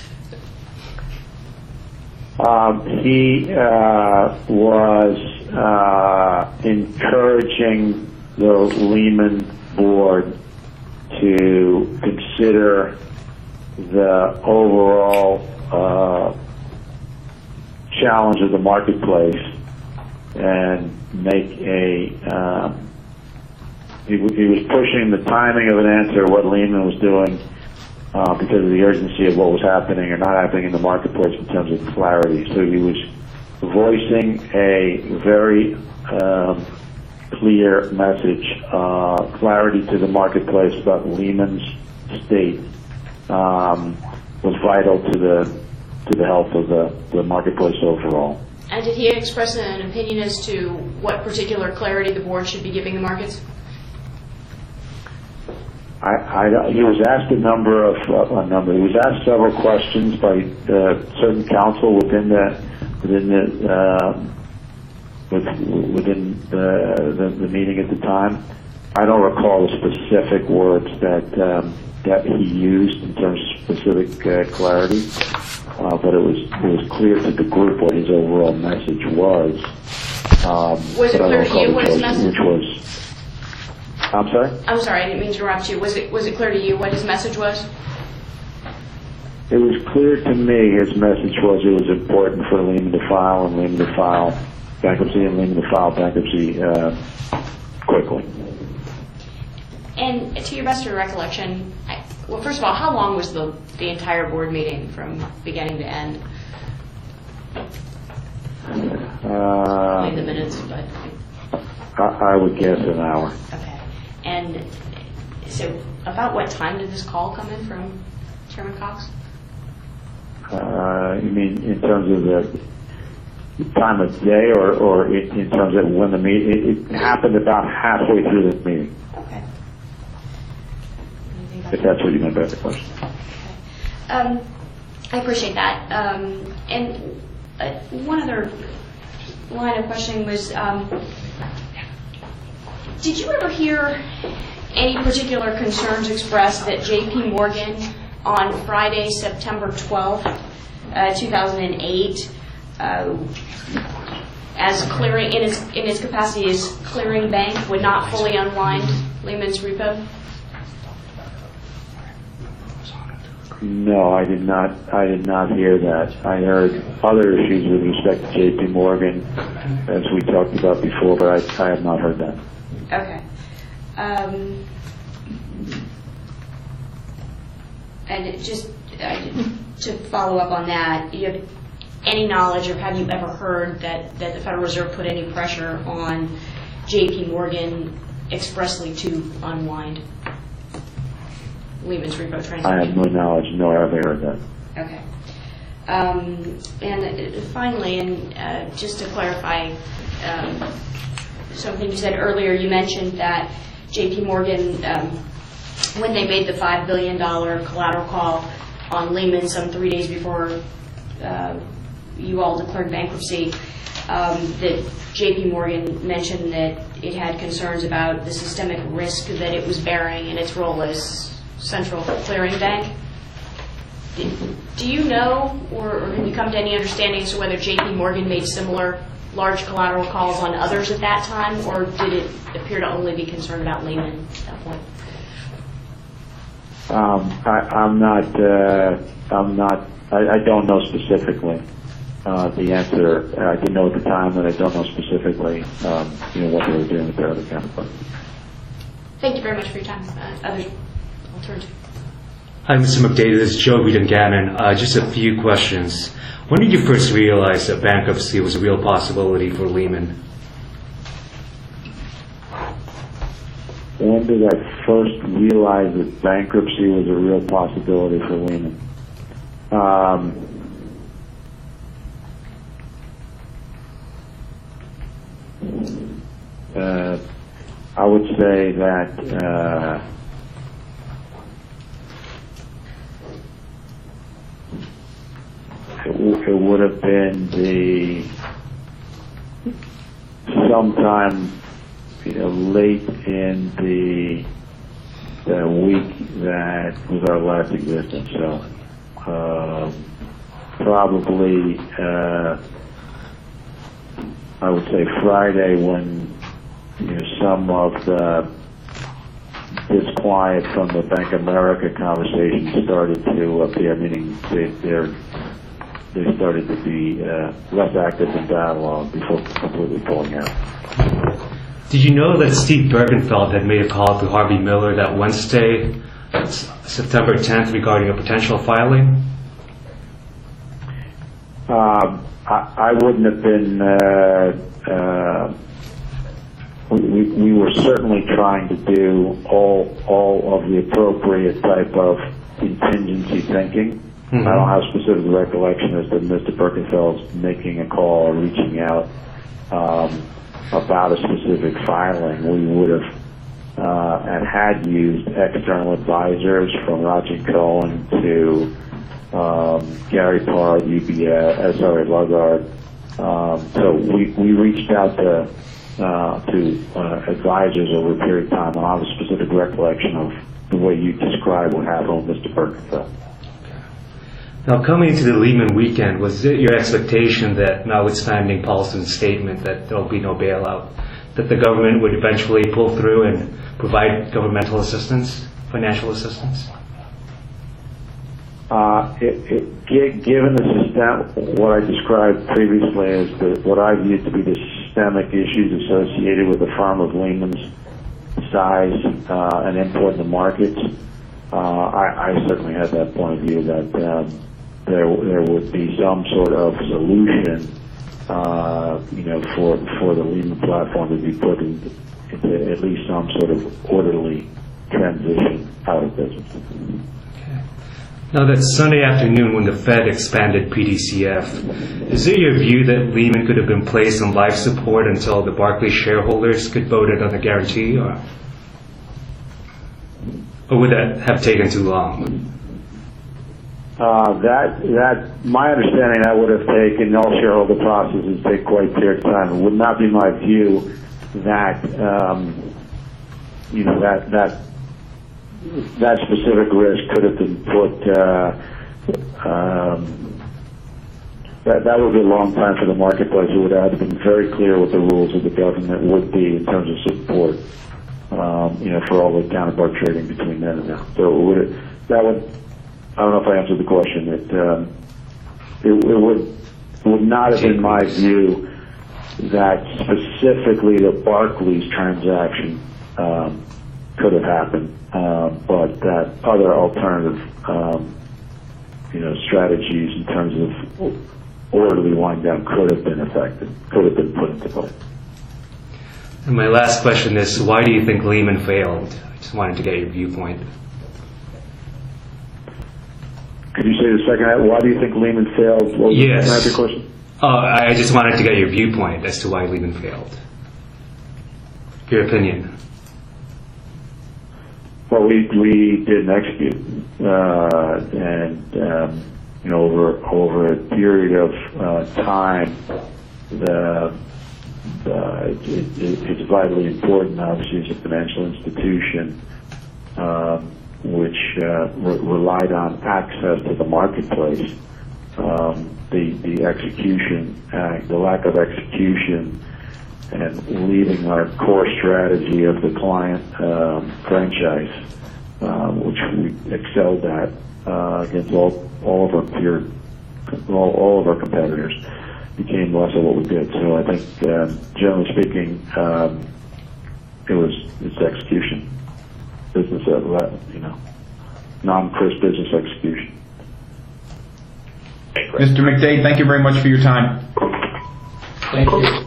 Speaker 6: Um, he uh, was uh, encouraging the Lehman board to consider the overall uh, challenge of the marketplace and make a um, he, w- he was pushing the timing of an answer, what Lehman was doing, uh, because of the urgency of what was happening or not happening in the marketplace in terms of clarity. So he was voicing a very um, clear message, uh, clarity to the marketplace about Lehman's state um, was vital to the to the health of the, the marketplace overall.
Speaker 8: And did he express an opinion as to what particular clarity the board should be giving the markets?
Speaker 6: I, I, he was asked a number of uh, a number. He was asked several questions by uh, certain counsel within the within the uh, with, within the, the the meeting at the time. I don't recall the specific words that um, that he used in terms of specific uh, clarity, uh, but it was it was clear to the group what his overall message was. Um,
Speaker 8: Was it
Speaker 6: but I
Speaker 8: clear
Speaker 6: don't
Speaker 8: to you
Speaker 6: recall
Speaker 8: what
Speaker 6: which
Speaker 8: his
Speaker 6: was-
Speaker 8: message-
Speaker 6: Which was. I'm sorry?
Speaker 8: I'm sorry, I didn't mean to interrupt you. Was it was it clear to you what his message was?
Speaker 6: It was clear to me his message was it was important for Lehman to file and Lehman to file bankruptcy and Lehman to file bankruptcy uh, quickly.
Speaker 8: And to your best of your recollection, I, well, first of all, how long was the the entire board meeting from beginning to end?
Speaker 6: Uh,
Speaker 8: In the minutes, but
Speaker 6: I, I would guess an hour.
Speaker 8: okay. And so, about what time did this call come in from Chairman Cox?
Speaker 6: Uh, you mean in terms of the time of day or, or in, in terms of when the meeting, it, it happened about halfway through the meeting,
Speaker 8: Okay.
Speaker 6: if that's what you meant by the question.
Speaker 8: Um, I appreciate that. Um, and uh, one other line of questioning was, um, did you ever hear any particular concerns expressed that J P Morgan on Friday, September twelfth, uh, two thousand eight, uh, as clearing in its in its capacity as clearing bank, would not fully unwind Lehman's repo?
Speaker 6: No, I did not. I did not hear that. I heard other issues with respect to J P Morgan, as we talked about before, but I, I have not heard that.
Speaker 8: Okay. Um, and it just uh, to follow up on that, you have any knowledge or have you ever heard that, that the Federal Reserve put any pressure on J P Morgan expressly to unwind Lehman's repo transaction?
Speaker 6: I have no knowledge, nor have I heard that.
Speaker 8: Okay. Um, and uh, finally, and uh, just to clarify um, something you said earlier, you mentioned that J P Morgan, um, when they made the five billion dollars collateral call on Lehman some three days before uh, you all declared bankruptcy, um, that J P Morgan mentioned that it had concerns about the systemic risk that it was bearing in its role as central clearing bank. Do you know, or, or have you come to any understanding as to whether J P Morgan made similar large collateral calls on others at that time, or did it appear to only be concerned about Lehman at that point?
Speaker 6: Um, I, I'm not. Uh, I'm not. I, I don't know specifically uh, the answer. I didn't know at the time, and I don't know specifically. Um, you know what they were doing with their other counterparts.
Speaker 8: Thank you very much for your time. Uh, others, I'll turn to.
Speaker 9: Hi, Mister McDade. This is Joe Wiedengannen. Uh, just a few questions. When did you first realize that bankruptcy was a real possibility for Lehman?
Speaker 6: When did I first realize that bankruptcy was a real possibility for Lehman? Um, uh, I would say that uh, it, w- it would have been the sometime, you know, late in the the week that was our last existence. So uh, probably uh, I would say Friday, when you know some of the disquiet from the Bank of America conversation started to appear, meaning they they're, they started to be uh, less active in dialogue before completely pulling out.
Speaker 9: Did you know that Steve Bergenfeld had made a call to Harvey Miller that Wednesday, September tenth, regarding a potential filing?
Speaker 6: Um, I, I wouldn't have been. Uh, uh, we, we were certainly trying to do all all of the appropriate type of contingency thinking. Mm-hmm. I don't have specific recollection as to Mister Bergenfeld's making a call or reaching out um, about a specific filing. We would have uh, and had used external advisors from Roger Cohen to um, Gary Parr, U B S, sorry, Lugard. Um, so we, we reached out to uh, to uh, advisors over a period of time, and I have a specific recollection of the way you described what happened with Mister Birkenfeld.
Speaker 9: Now, coming into the Lehman weekend, was it your expectation that, notwithstanding Paulson's statement that there will be no bailout, that the government would eventually pull through and provide governmental assistance, financial assistance?
Speaker 6: Uh, it, it, gi- given the system, what I described previously as the, what I viewed to be the systemic issues associated with the firm of Lehman's size uh, and import in the markets, uh, I, I certainly had that point of view that um, there there would be some sort of solution, uh, you know, for for the Lehman platform to be put in, into at least some sort of orderly transition out of business.
Speaker 9: Now, that Sunday afternoon when the Fed expanded P D C F, is it your view that Lehman could have been placed on life support until the Barclays shareholders could vote it on a guarantee, or, or would that have taken too long?
Speaker 6: Uh, that that my understanding that would have taken all shareholder processes take quite a period of time. It would not be my view that um, you know that that. that specific risk could have been put, uh, um, that, that would be a long time for the marketplace. It would have been very clear what the rules of the government would be in terms of support, um, you know, for all the counterpart trading between then and now. So it would, that would, I don't know if I answered the question. It, um, it, it would, would not have been my view that specifically the Barclays transaction um, could have happened. Uh, but that other alternative, um, you know, strategies in terms of orderly wind down could have been effective, could have been put into play.
Speaker 9: And my last question is, why do you think Lehman failed? I just wanted to get your viewpoint.
Speaker 6: Could you say the second half? Why do you think Lehman failed? What was
Speaker 9: Yes.
Speaker 6: the second question?
Speaker 9: Uh, I just wanted to get your viewpoint as to why Lehman failed. Your opinion.
Speaker 6: Well, we we didn't execute, uh, and um, you know, over over a period of uh, time, the, the it, it, it's vitally important, obviously, as a financial institution, um, which uh, re- relied on access to the marketplace. Um, the the execution, uh, the lack of execution, and leaving our core strategy of the client um, franchise, um, which we excelled at uh, against all, all of our peer, all, all of our competitors, became less of what we did. So I think, uh, generally speaking, um, it was it's execution, business, uh, you know, non-crisp business execution.
Speaker 5: Mister McDade, thank you very much for your time.
Speaker 7: Thank you.